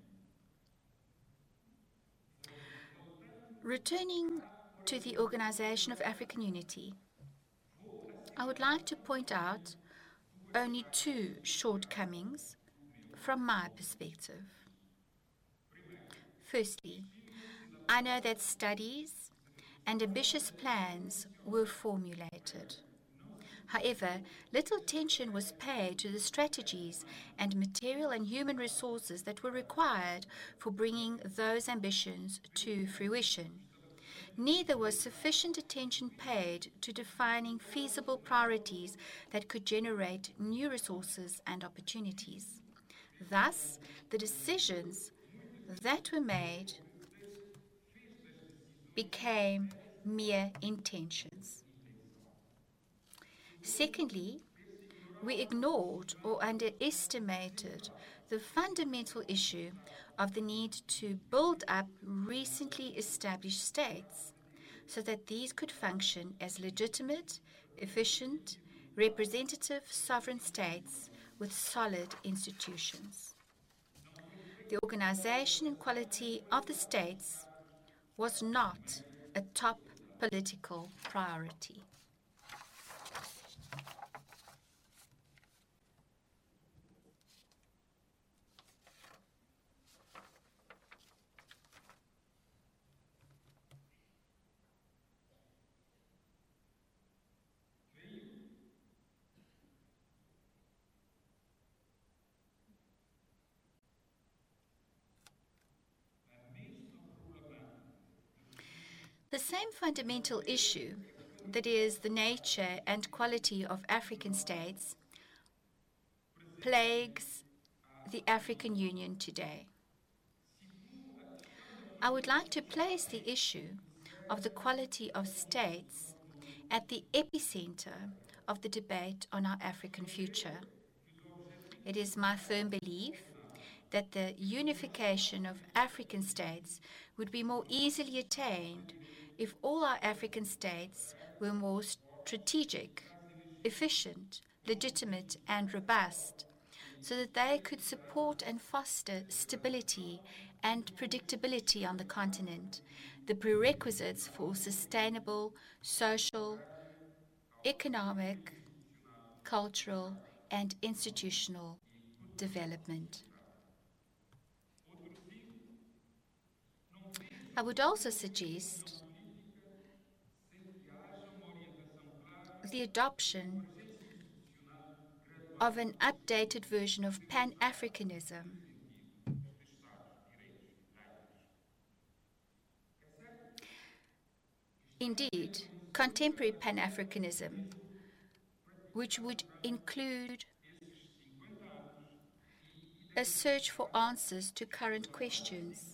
Returning to the Organization of African Unity, I would like to point out only two shortcomings from my perspective. Firstly, I know that studies and ambitious plans were formulated. However, little attention was paid to the strategies and material and human resources that were required for bringing those ambitions to fruition. Neither was sufficient attention paid to defining feasible priorities that could generate new resources and opportunities. Thus, the decisions that were made became mere intentions. Secondly, we ignored or underestimated the fundamental issue of the need to build up recently established states so that these could function as legitimate, efficient, representative sovereign states with solid institutions. The organization and quality of the states was not a top political priority. The same fundamental issue, that is, the nature and quality of African states, plagues the African Union today. I would like to place the issue of the quality of states at the epicenter of the debate on our African future. It is my firm belief that the unification of African states would be more easily attained if all our African states were more strategic, efficient, legitimate, and robust, so that they could support and foster stability and predictability on the continent, the prerequisites for sustainable social, economic, cultural, and institutional development. I would also suggest the adoption of an updated version of Pan-Africanism. Indeed, contemporary Pan-Africanism, which would include a search for answers to current questions.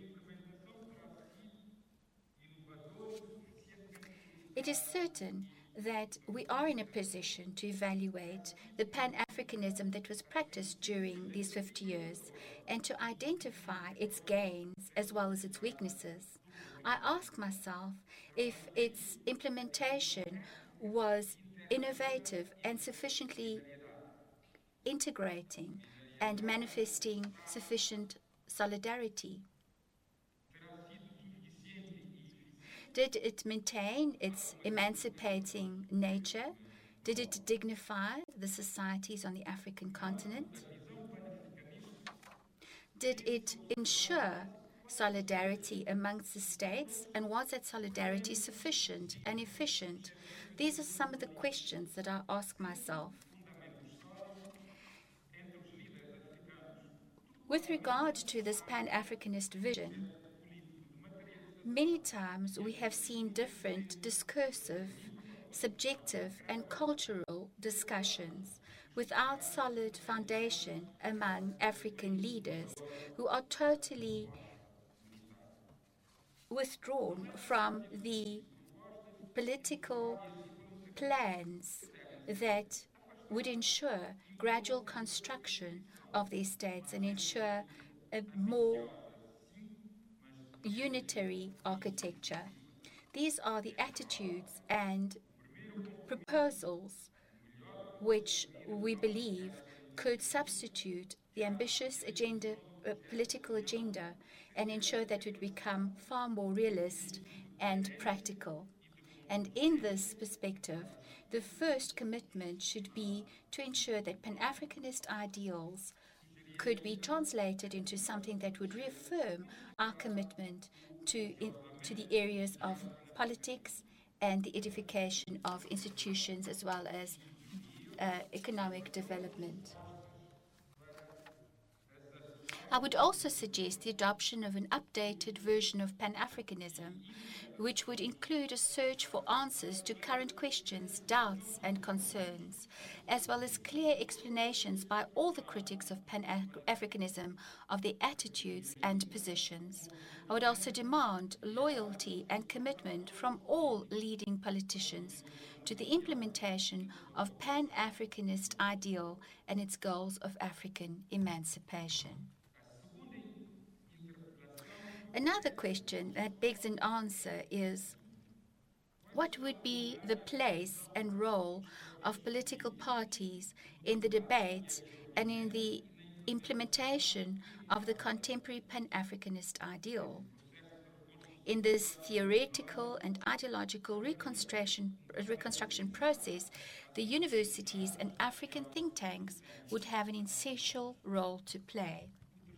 It is certain that we are in a position to evaluate the Pan-Africanism that was practiced during these 50 years and to identify its gains as well as its weaknesses. I ask myself if its implementation was innovative and sufficiently integrating and manifesting sufficient solidarity. Did it maintain its emancipating nature? Did it dignify the societies on the African continent? Did it ensure solidarity amongst the states? And was that solidarity sufficient and efficient? These are some of the questions that I ask myself. With regard to this Pan-Africanist vision, many times we have seen different discursive, subjective, and cultural discussions without solid foundation among African leaders who are totally withdrawn from the political plans that would ensure gradual construction of these states and ensure a more unitary architecture. These are the attitudes and proposals which we believe could substitute the ambitious political agenda and ensure that it would become far more realist and practical. And in this perspective, the first commitment should be to ensure that Pan-Africanist ideals could be translated into something that would reaffirm our commitment to the areas of politics and the edification of institutions as well as economic development. I would also suggest the adoption of an updated version of Pan-Africanism, which would include a search for answers to current questions, doubts, and concerns, as well as clear explanations by all the critics of Pan-Africanism of their attitudes and positions. I would also demand loyalty and commitment from all leading politicians to the implementation of Pan-Africanist ideal and its goals of African emancipation. Another question that begs an answer is, what would be the place and role of political parties in the debate and in the implementation of the contemporary Pan-Africanist ideal? In this theoretical and ideological reconstruction process, the universities and African think tanks would have an essential role to play.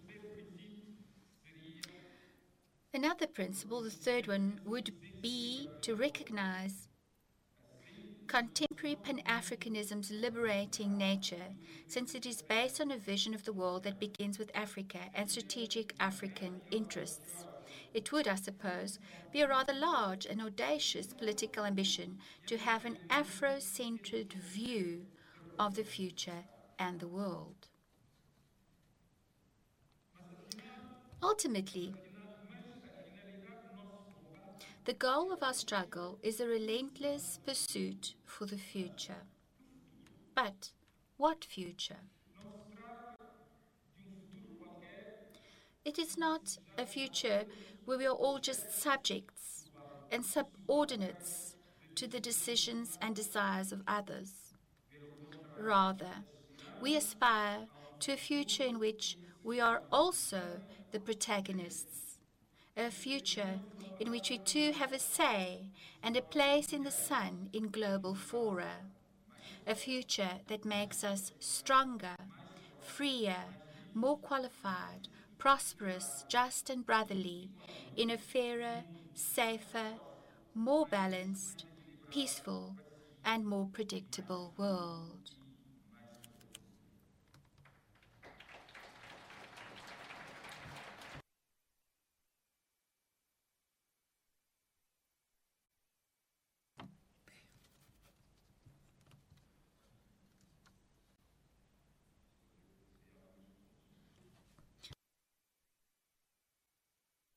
Another principle, the third one, would be to recognize contemporary Pan-Africanism's liberating nature, since it is based on a vision of the world that begins with Africa and strategic African interests. It would, I suppose, be a rather large and audacious political ambition to have an Afro-centered view of the future and the world. Ultimately, the goal of our struggle is a relentless pursuit for the future. But what future? It is not a future where we are all just subjects and subordinates to the decisions and desires of others. Rather, we aspire to a future in which we are also the protagonists, a future in which we too have a say and a place in the sun in global fora, a future that makes us stronger, freer, more qualified, prosperous, just and brotherly, in a fairer, safer, more balanced, peaceful, and more predictable world.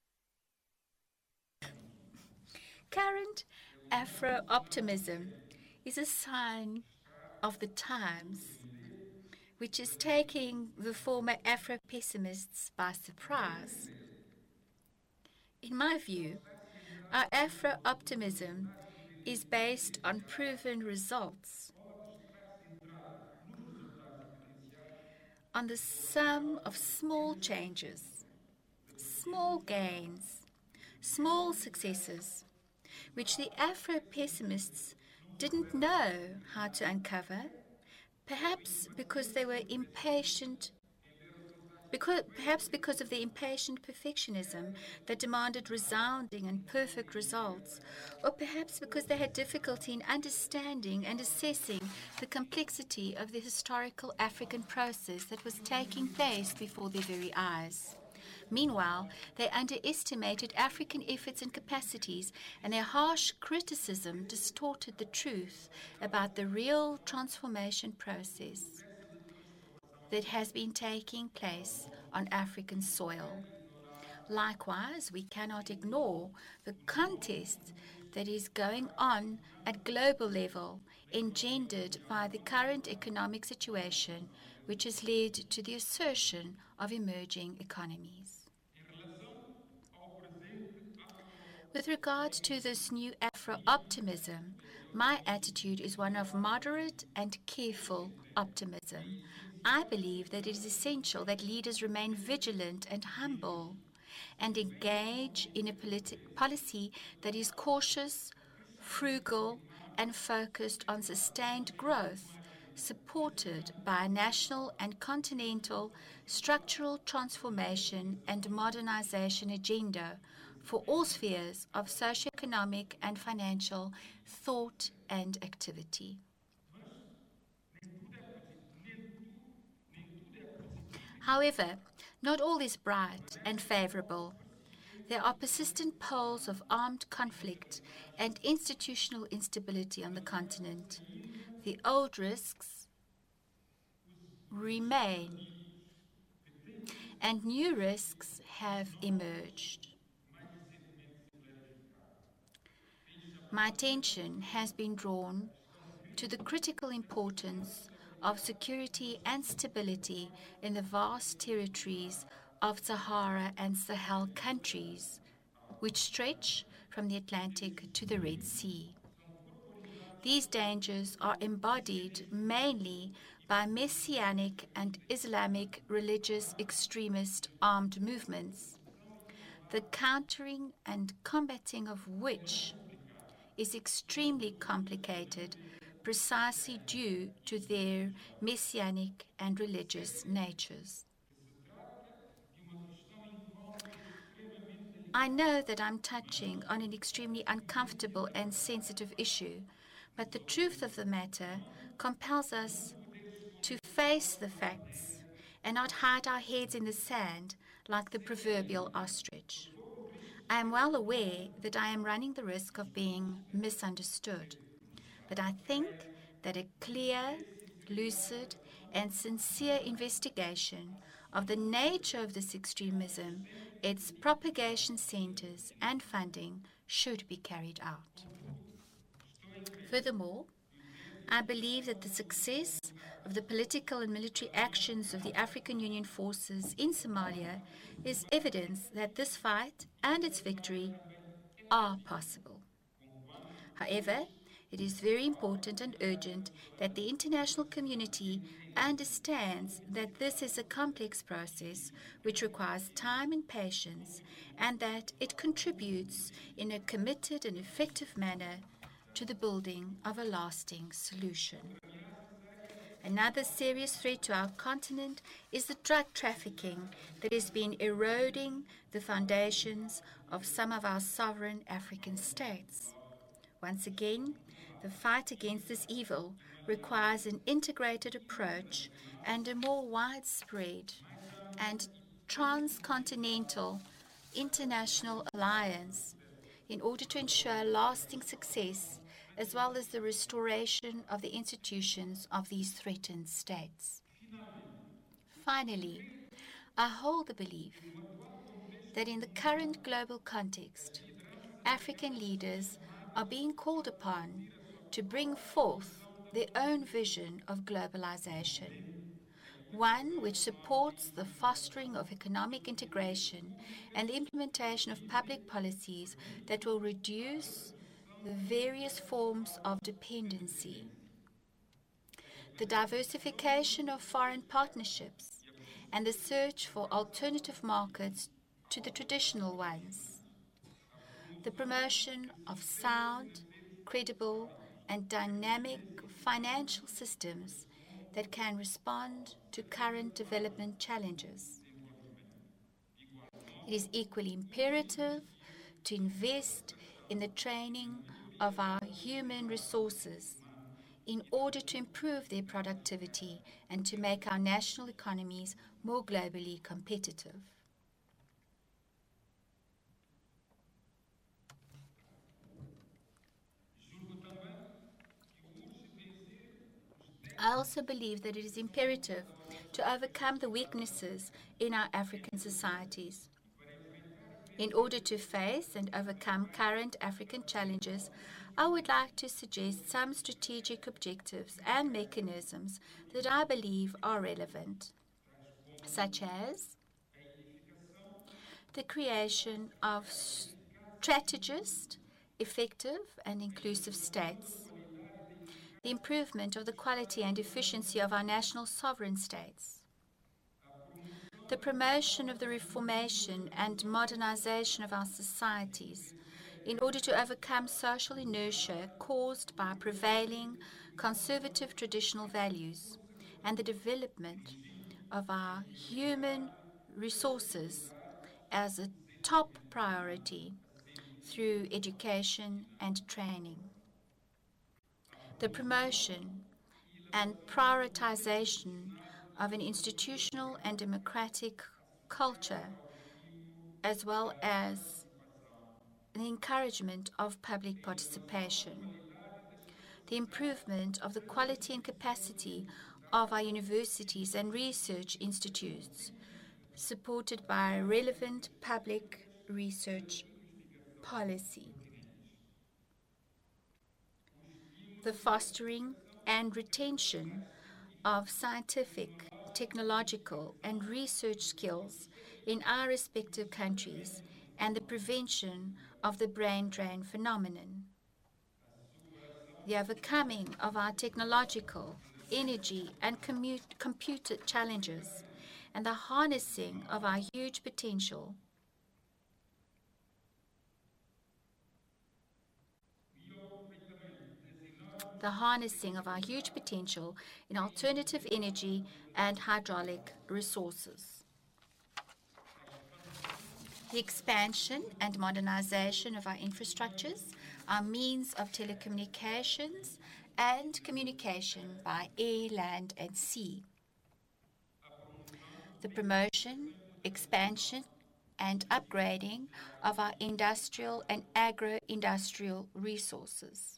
Current Afro-optimism is a sign of the times, which is taking the former Afro-pessimists by surprise. In my view, our Afro-optimism is based on proven results, on the sum of small changes, small gains, small successes, which the Afro-pessimists didn't know how to uncover, perhaps because they were impatient, perhaps because of the impatient perfectionism that demanded resounding and perfect results, or perhaps because they had difficulty in understanding and assessing the complexity of the historical African process that was taking place before their very eyes. Meanwhile, they underestimated African efforts and capacities, and their harsh criticism distorted the truth about the real transformation process that has been taking place on African soil. Likewise, we cannot ignore the contest that is going on at global level, engendered by the current economic situation, which has led to the assertion of emerging economies. With regard to this new Afro-optimism, my attitude is one of moderate and careful optimism. I believe that it is essential that leaders remain vigilant and humble and engage in a policy that is cautious, frugal, and focused on sustained growth, supported by a national and continental structural transformation and modernization agenda for all spheres of socioeconomic and financial thought and activity. However, not all is bright and favorable. There are persistent poles of armed conflict and institutional instability on the continent. The old risks remain, and new risks have emerged. My attention has been drawn to the critical importance of security and stability in the vast territories of Sahara and Sahel countries, which stretch from the Atlantic to the Red Sea. These dangers are embodied mainly by Messianic and Islamic religious extremist armed movements, the countering and combating of which is extremely complicated precisely due to their messianic and religious natures. I know that I'm touching on an extremely uncomfortable and sensitive issue, but the truth of the matter compels us to face the facts and not hide our heads in the sand like the proverbial ostrich. I am well aware that I am running the risk of being misunderstood, but I think that a clear, lucid, and sincere investigation of the nature of this extremism, its propagation centers, and funding should be carried out. Furthermore, I believe that the success of the political and military actions of the African Union forces in Somalia is evidence that this fight and its victory are possible. However, it is very important and urgent that the international community understands that this is a complex process which requires time and patience, and that it contributes in a committed and effective manner to the building of a lasting solution. Another serious threat to our continent is the drug trafficking that has been eroding the foundations of some of our sovereign African states. Once again, the fight against this evil requires an integrated approach and a more widespread and transcontinental international alliance in order to ensure lasting success as well as the restoration of the institutions of these threatened states. Finally, I hold the belief that in the current global context, African leaders are being called upon to bring forth their own vision of globalization, one which supports the fostering of economic integration and the implementation of public policies that will reduce the various forms of dependency, the diversification of foreign partnerships, and the search for alternative markets to the traditional ones, the promotion of sound, credible, and dynamic financial systems that can respond to current development challenges. It is equally imperative to invest in the training of our human resources in order to improve their productivity and to make our national economies more globally competitive. I also believe that it is imperative to overcome the weaknesses in our African societies. In order to face and overcome current African challenges, I would like to suggest some strategic objectives and mechanisms that I believe are relevant, such as the creation of strategist, effective, and inclusive states, the improvement of the quality and efficiency of our national sovereign states, the promotion of the reformation and modernization of our societies in order to overcome social inertia caused by prevailing conservative traditional values, and the development of our human resources as a top priority through education and training, the promotion and prioritization of an institutional and democratic culture, as well as the encouragement of public participation, the improvement of the quality and capacity of our universities and research institutes, supported by relevant public research policy, the fostering and retention of scientific, technological, and research skills in our respective countries, and the prevention of the brain drain phenomenon, the overcoming of our technological, energy, and computer challenges, and the harnessing of our huge potential in alternative energy and hydraulic resources, the expansion and modernization of our infrastructures, our means of telecommunications and communication by air, land, and sea, the promotion, expansion, and upgrading of our industrial and agro-industrial resources,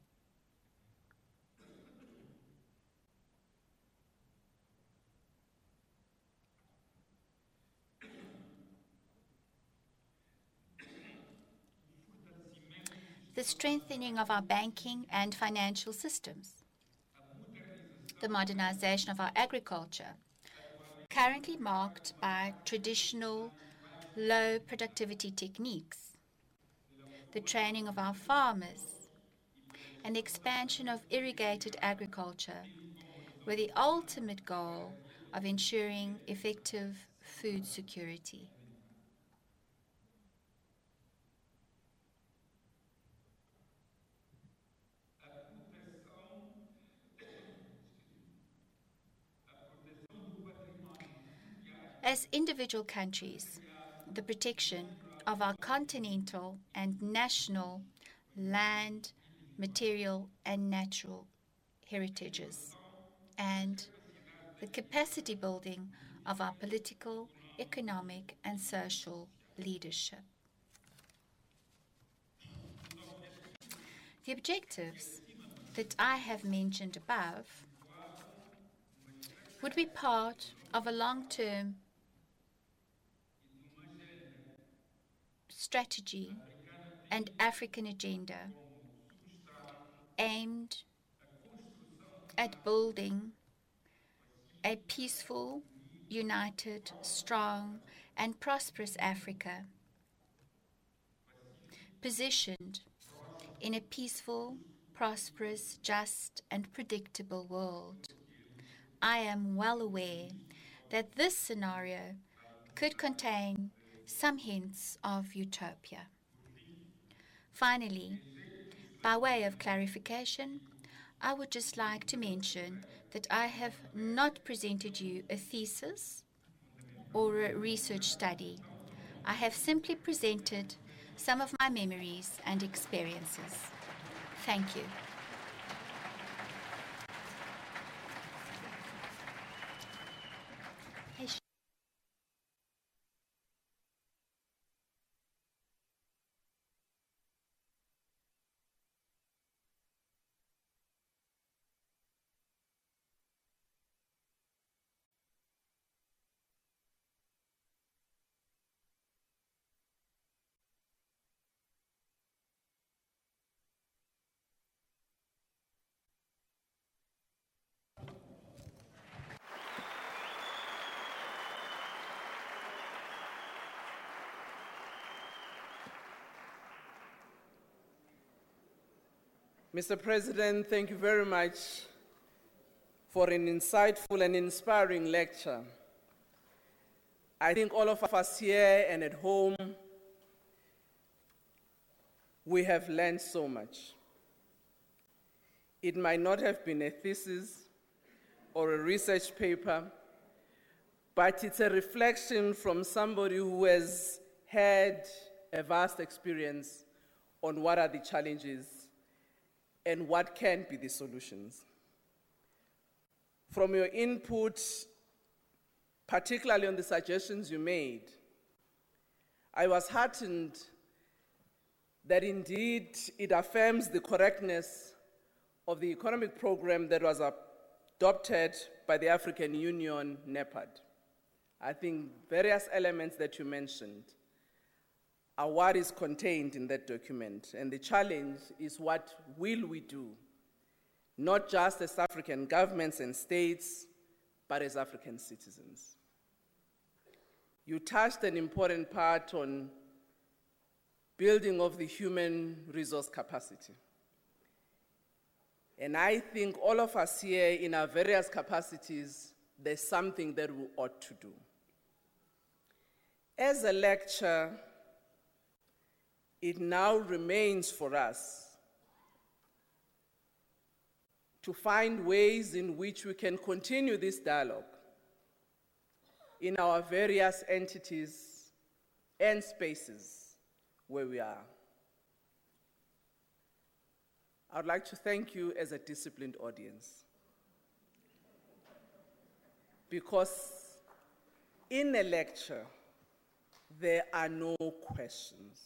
the strengthening of our banking and financial systems, the modernization of our agriculture, currently marked by traditional low productivity techniques, the training of our farmers, and the expansion of irrigated agriculture, with the ultimate goal of ensuring effective food security. As individual countries, the protection of our continental and national land, material, and natural heritages, and the capacity building of our political, economic, and social leadership. The objectives that I have mentioned above would be part of a long-term strategy and African agenda aimed at building a peaceful, united, strong, and prosperous Africa, positioned in a peaceful, prosperous, just, and predictable world. I am well aware that this scenario could contain some hints of utopia. Finally, by way of clarification, I would just like to mention that I have not presented you a thesis or a research study. I have simply presented some of my memories and experiences. Thank you. Mr. President, thank you very much for an insightful and inspiring lecture. I think all of us here and at home, we have learned so much. It might not have been a thesis or a research paper, but it's a reflection from somebody who has had a vast experience on what are the challenges and what can be the solutions. From your input, particularly on the suggestions you made, I was heartened that indeed it affirms the correctness of the economic program that was adopted by the African Union, NEPAD. I think various elements that you mentioned are what is contained in that document. And the challenge is, what will we do, not just as African governments and states, but as African citizens? You touched an important part on building of the human resource capacity. And I think all of us here in our various capacities, there's something that we ought to do. As a lecture, it now remains for us to find ways in which we can continue this dialogue in our various entities and spaces where we are. I would like to thank you as a disciplined audience, because in a lecture, there are no questions.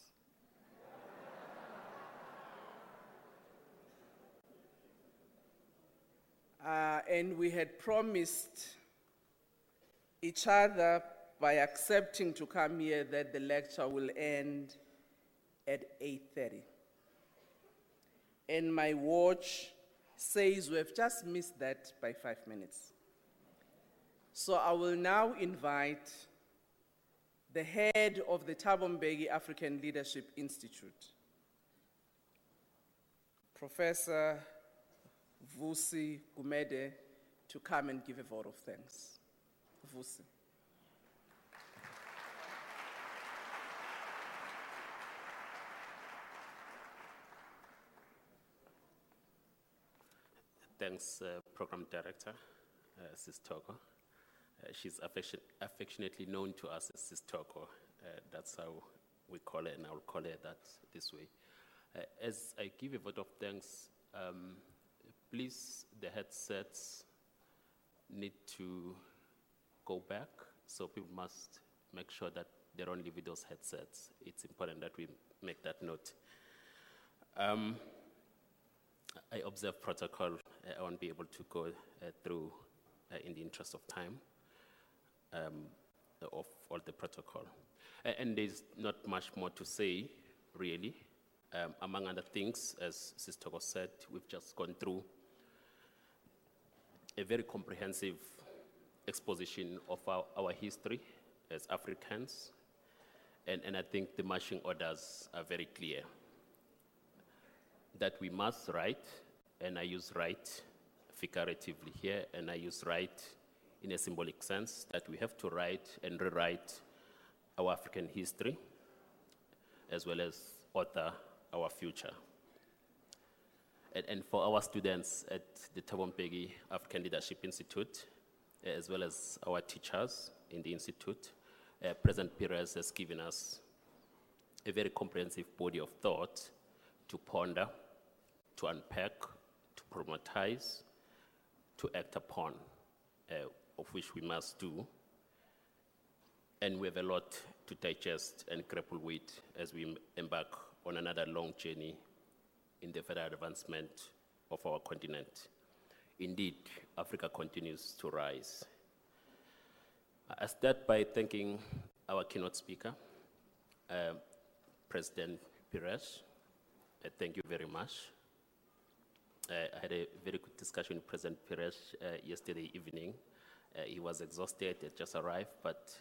And we had promised each other by accepting to come here that the lecture will end at 8:30. And my watch says we have just missed that by 5 minutes. So I will now invite the head of the Thabo Mbeki African Leadership Institute, Professor Vusi Gumede, to come and give a vote of thanks. Vusi. Thanks, Program Director, Sis Toko. She's affectionately known to us as Sis Toko. That's how we call her, and I'll call her that this way. As I give a vote of thanks, please, the headsets need to go back, so people must make sure that they don't leave with those headsets. It's important that we make that note. I observe protocol. I won't be able to go through in the interest of time of all the protocol. And there's not much more to say, really. Among other things, as Sis Toko said, we've just gone through a very comprehensive exposition of our history as Africans, and I think the marching orders are very clear that we must write, and I use write figuratively here, and I use write in a symbolic sense, that we have to write and rewrite our African history, as well as author our future. And for our students at the Thabo Mbeki African Leadership Institute, as well as our teachers in the institute, President Pires has given us a very comprehensive body of thought to ponder, to unpack, to problematize, to act upon, of which we must do. And we have a lot to digest and grapple with as we embark on another long journey in the further advancement of our continent. Indeed, Africa continues to rise. I start by thanking our keynote speaker, President Pires. Thank you very much. I had a very good discussion with President Pires yesterday evening. He was exhausted, he had just arrived, but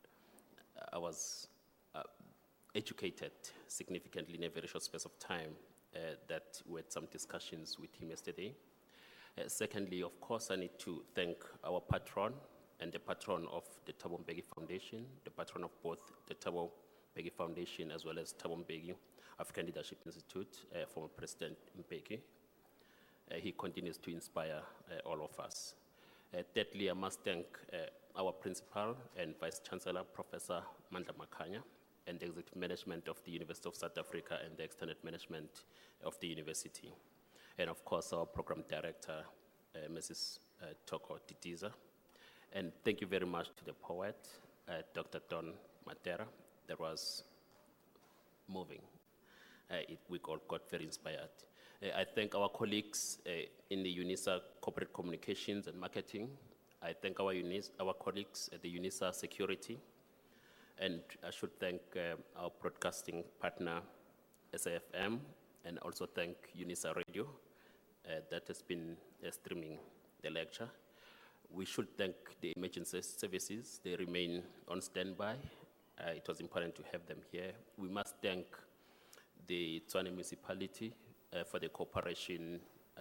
I was educated significantly in a very short space of time that we had some discussions with him yesterday. Secondly, of course, I need to thank our patron and the patron of the Thabo Mbeki Foundation, the patron of both the Thabo Mbeki Foundation as well as Thabo Mbeki African Leadership Institute, former President Mbeki. He continues to inspire all of us. Thirdly, I must thank our principal and Vice Chancellor, Professor Mandla Makhanya, and the executive management of the University of South Africa and the extended management of the university. And of course, our program director, Mrs. Toko Didiza. And thank you very much to the poet, Dr. Don Matera. That was moving. We all got very inspired. I thank our colleagues in the UNISA Corporate Communications and Marketing. I thank our colleagues at the UNISA Security. And I should thank our broadcasting partner, SAFM, and also thank UNISA Radio that has been streaming the lecture. We should thank the emergency services. They remain on standby. It was important to have them here. We must thank the Tshwane municipality for the cooperation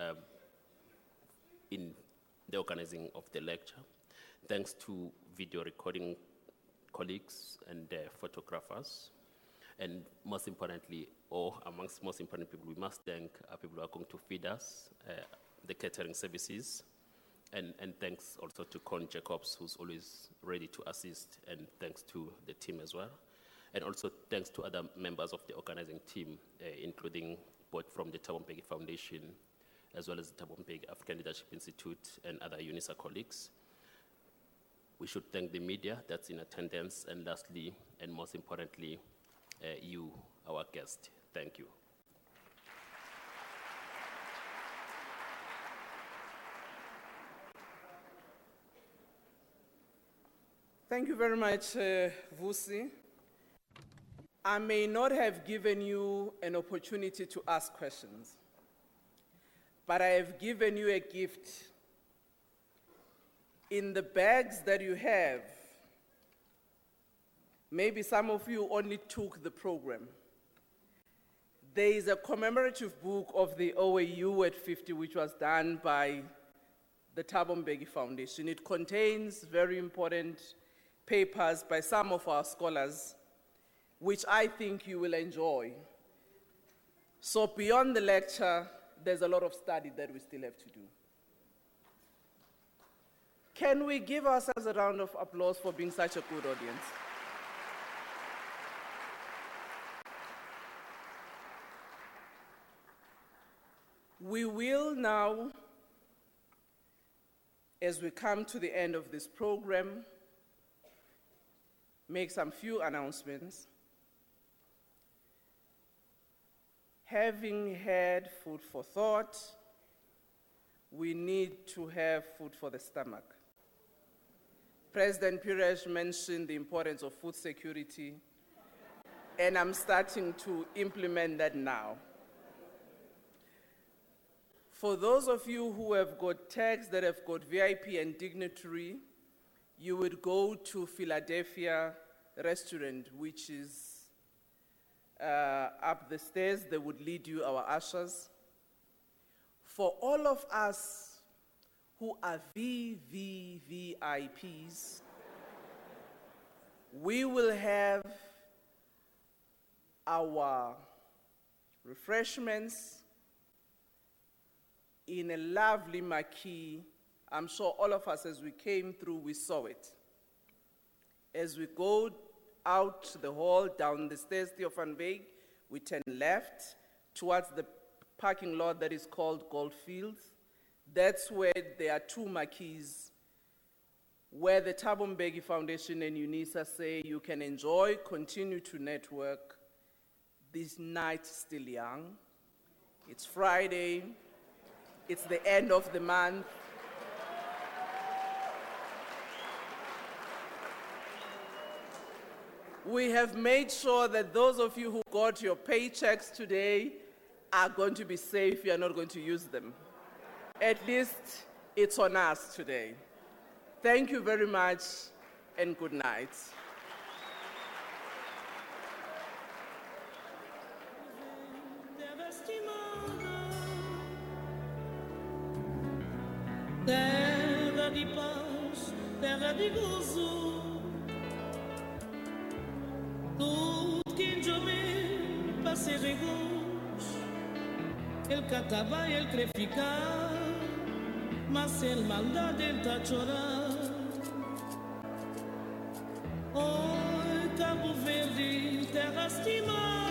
in the organizing of the lecture. Thanks to video recording colleagues and photographers. And most importantly, or amongst most important people, we must thank our people who are going to feed us, the catering services. And thanks also to Con Jacobs, who's always ready to assist, and thanks to the team as well. And also thanks to other members of the organizing team, including both from the Thabo Mbeki Foundation, as well as the Thabo Mbeki African Leadership Institute and other UNISA colleagues. We should thank the media that's in attendance, and lastly, and most importantly, you, our guest. Thank you. Thank you very much, Vusi. I may not have given you an opportunity to ask questions, but I have given you a gift. In the bags that you have, maybe some of you only took the program. There is a commemorative book of the OAU at 50, which was done by the Thabo Mbeki Foundation. It contains very important papers by some of our scholars, which I think you will enjoy. So beyond the lecture, there's a lot of study that we still have to do. Can we give ourselves a round of applause for being such a good audience? We will now, as we come to the end of this program, make some few announcements. Having had food for thought, we need to have food for the stomach. President Pires mentioned the importance of food security. and I'm starting to implement that now. For those of you who have got tags that have got VIP and dignitary, you would go to Philadelphia Restaurant, which is up the stairs. They would lead you, our ushers. For all of us who are VVVIPs, we will have our refreshments in a lovely marquee. I'm sure all of us, as we came through, we saw it. As we go out the hall, down the stairs, Theo van Wyk, we turn left towards the parking lot that is called Goldfields. That's where there are two marquees where the Thabo Mbeki Foundation and UNISA say you can enjoy, continue to network. This night still young. It's Friday. It's the end of the month. We have made sure that those of you who got your paychecks today are going to be safe. You are not going to use them. At least it's on us today. Thank you very much and good night. Terra de paz, terra de gozo, tudo que enjome para ser regos, ele catava ele quer ficar, mas ele maldade ele tá chorar. Oi, Cabo Verde, terra estimada.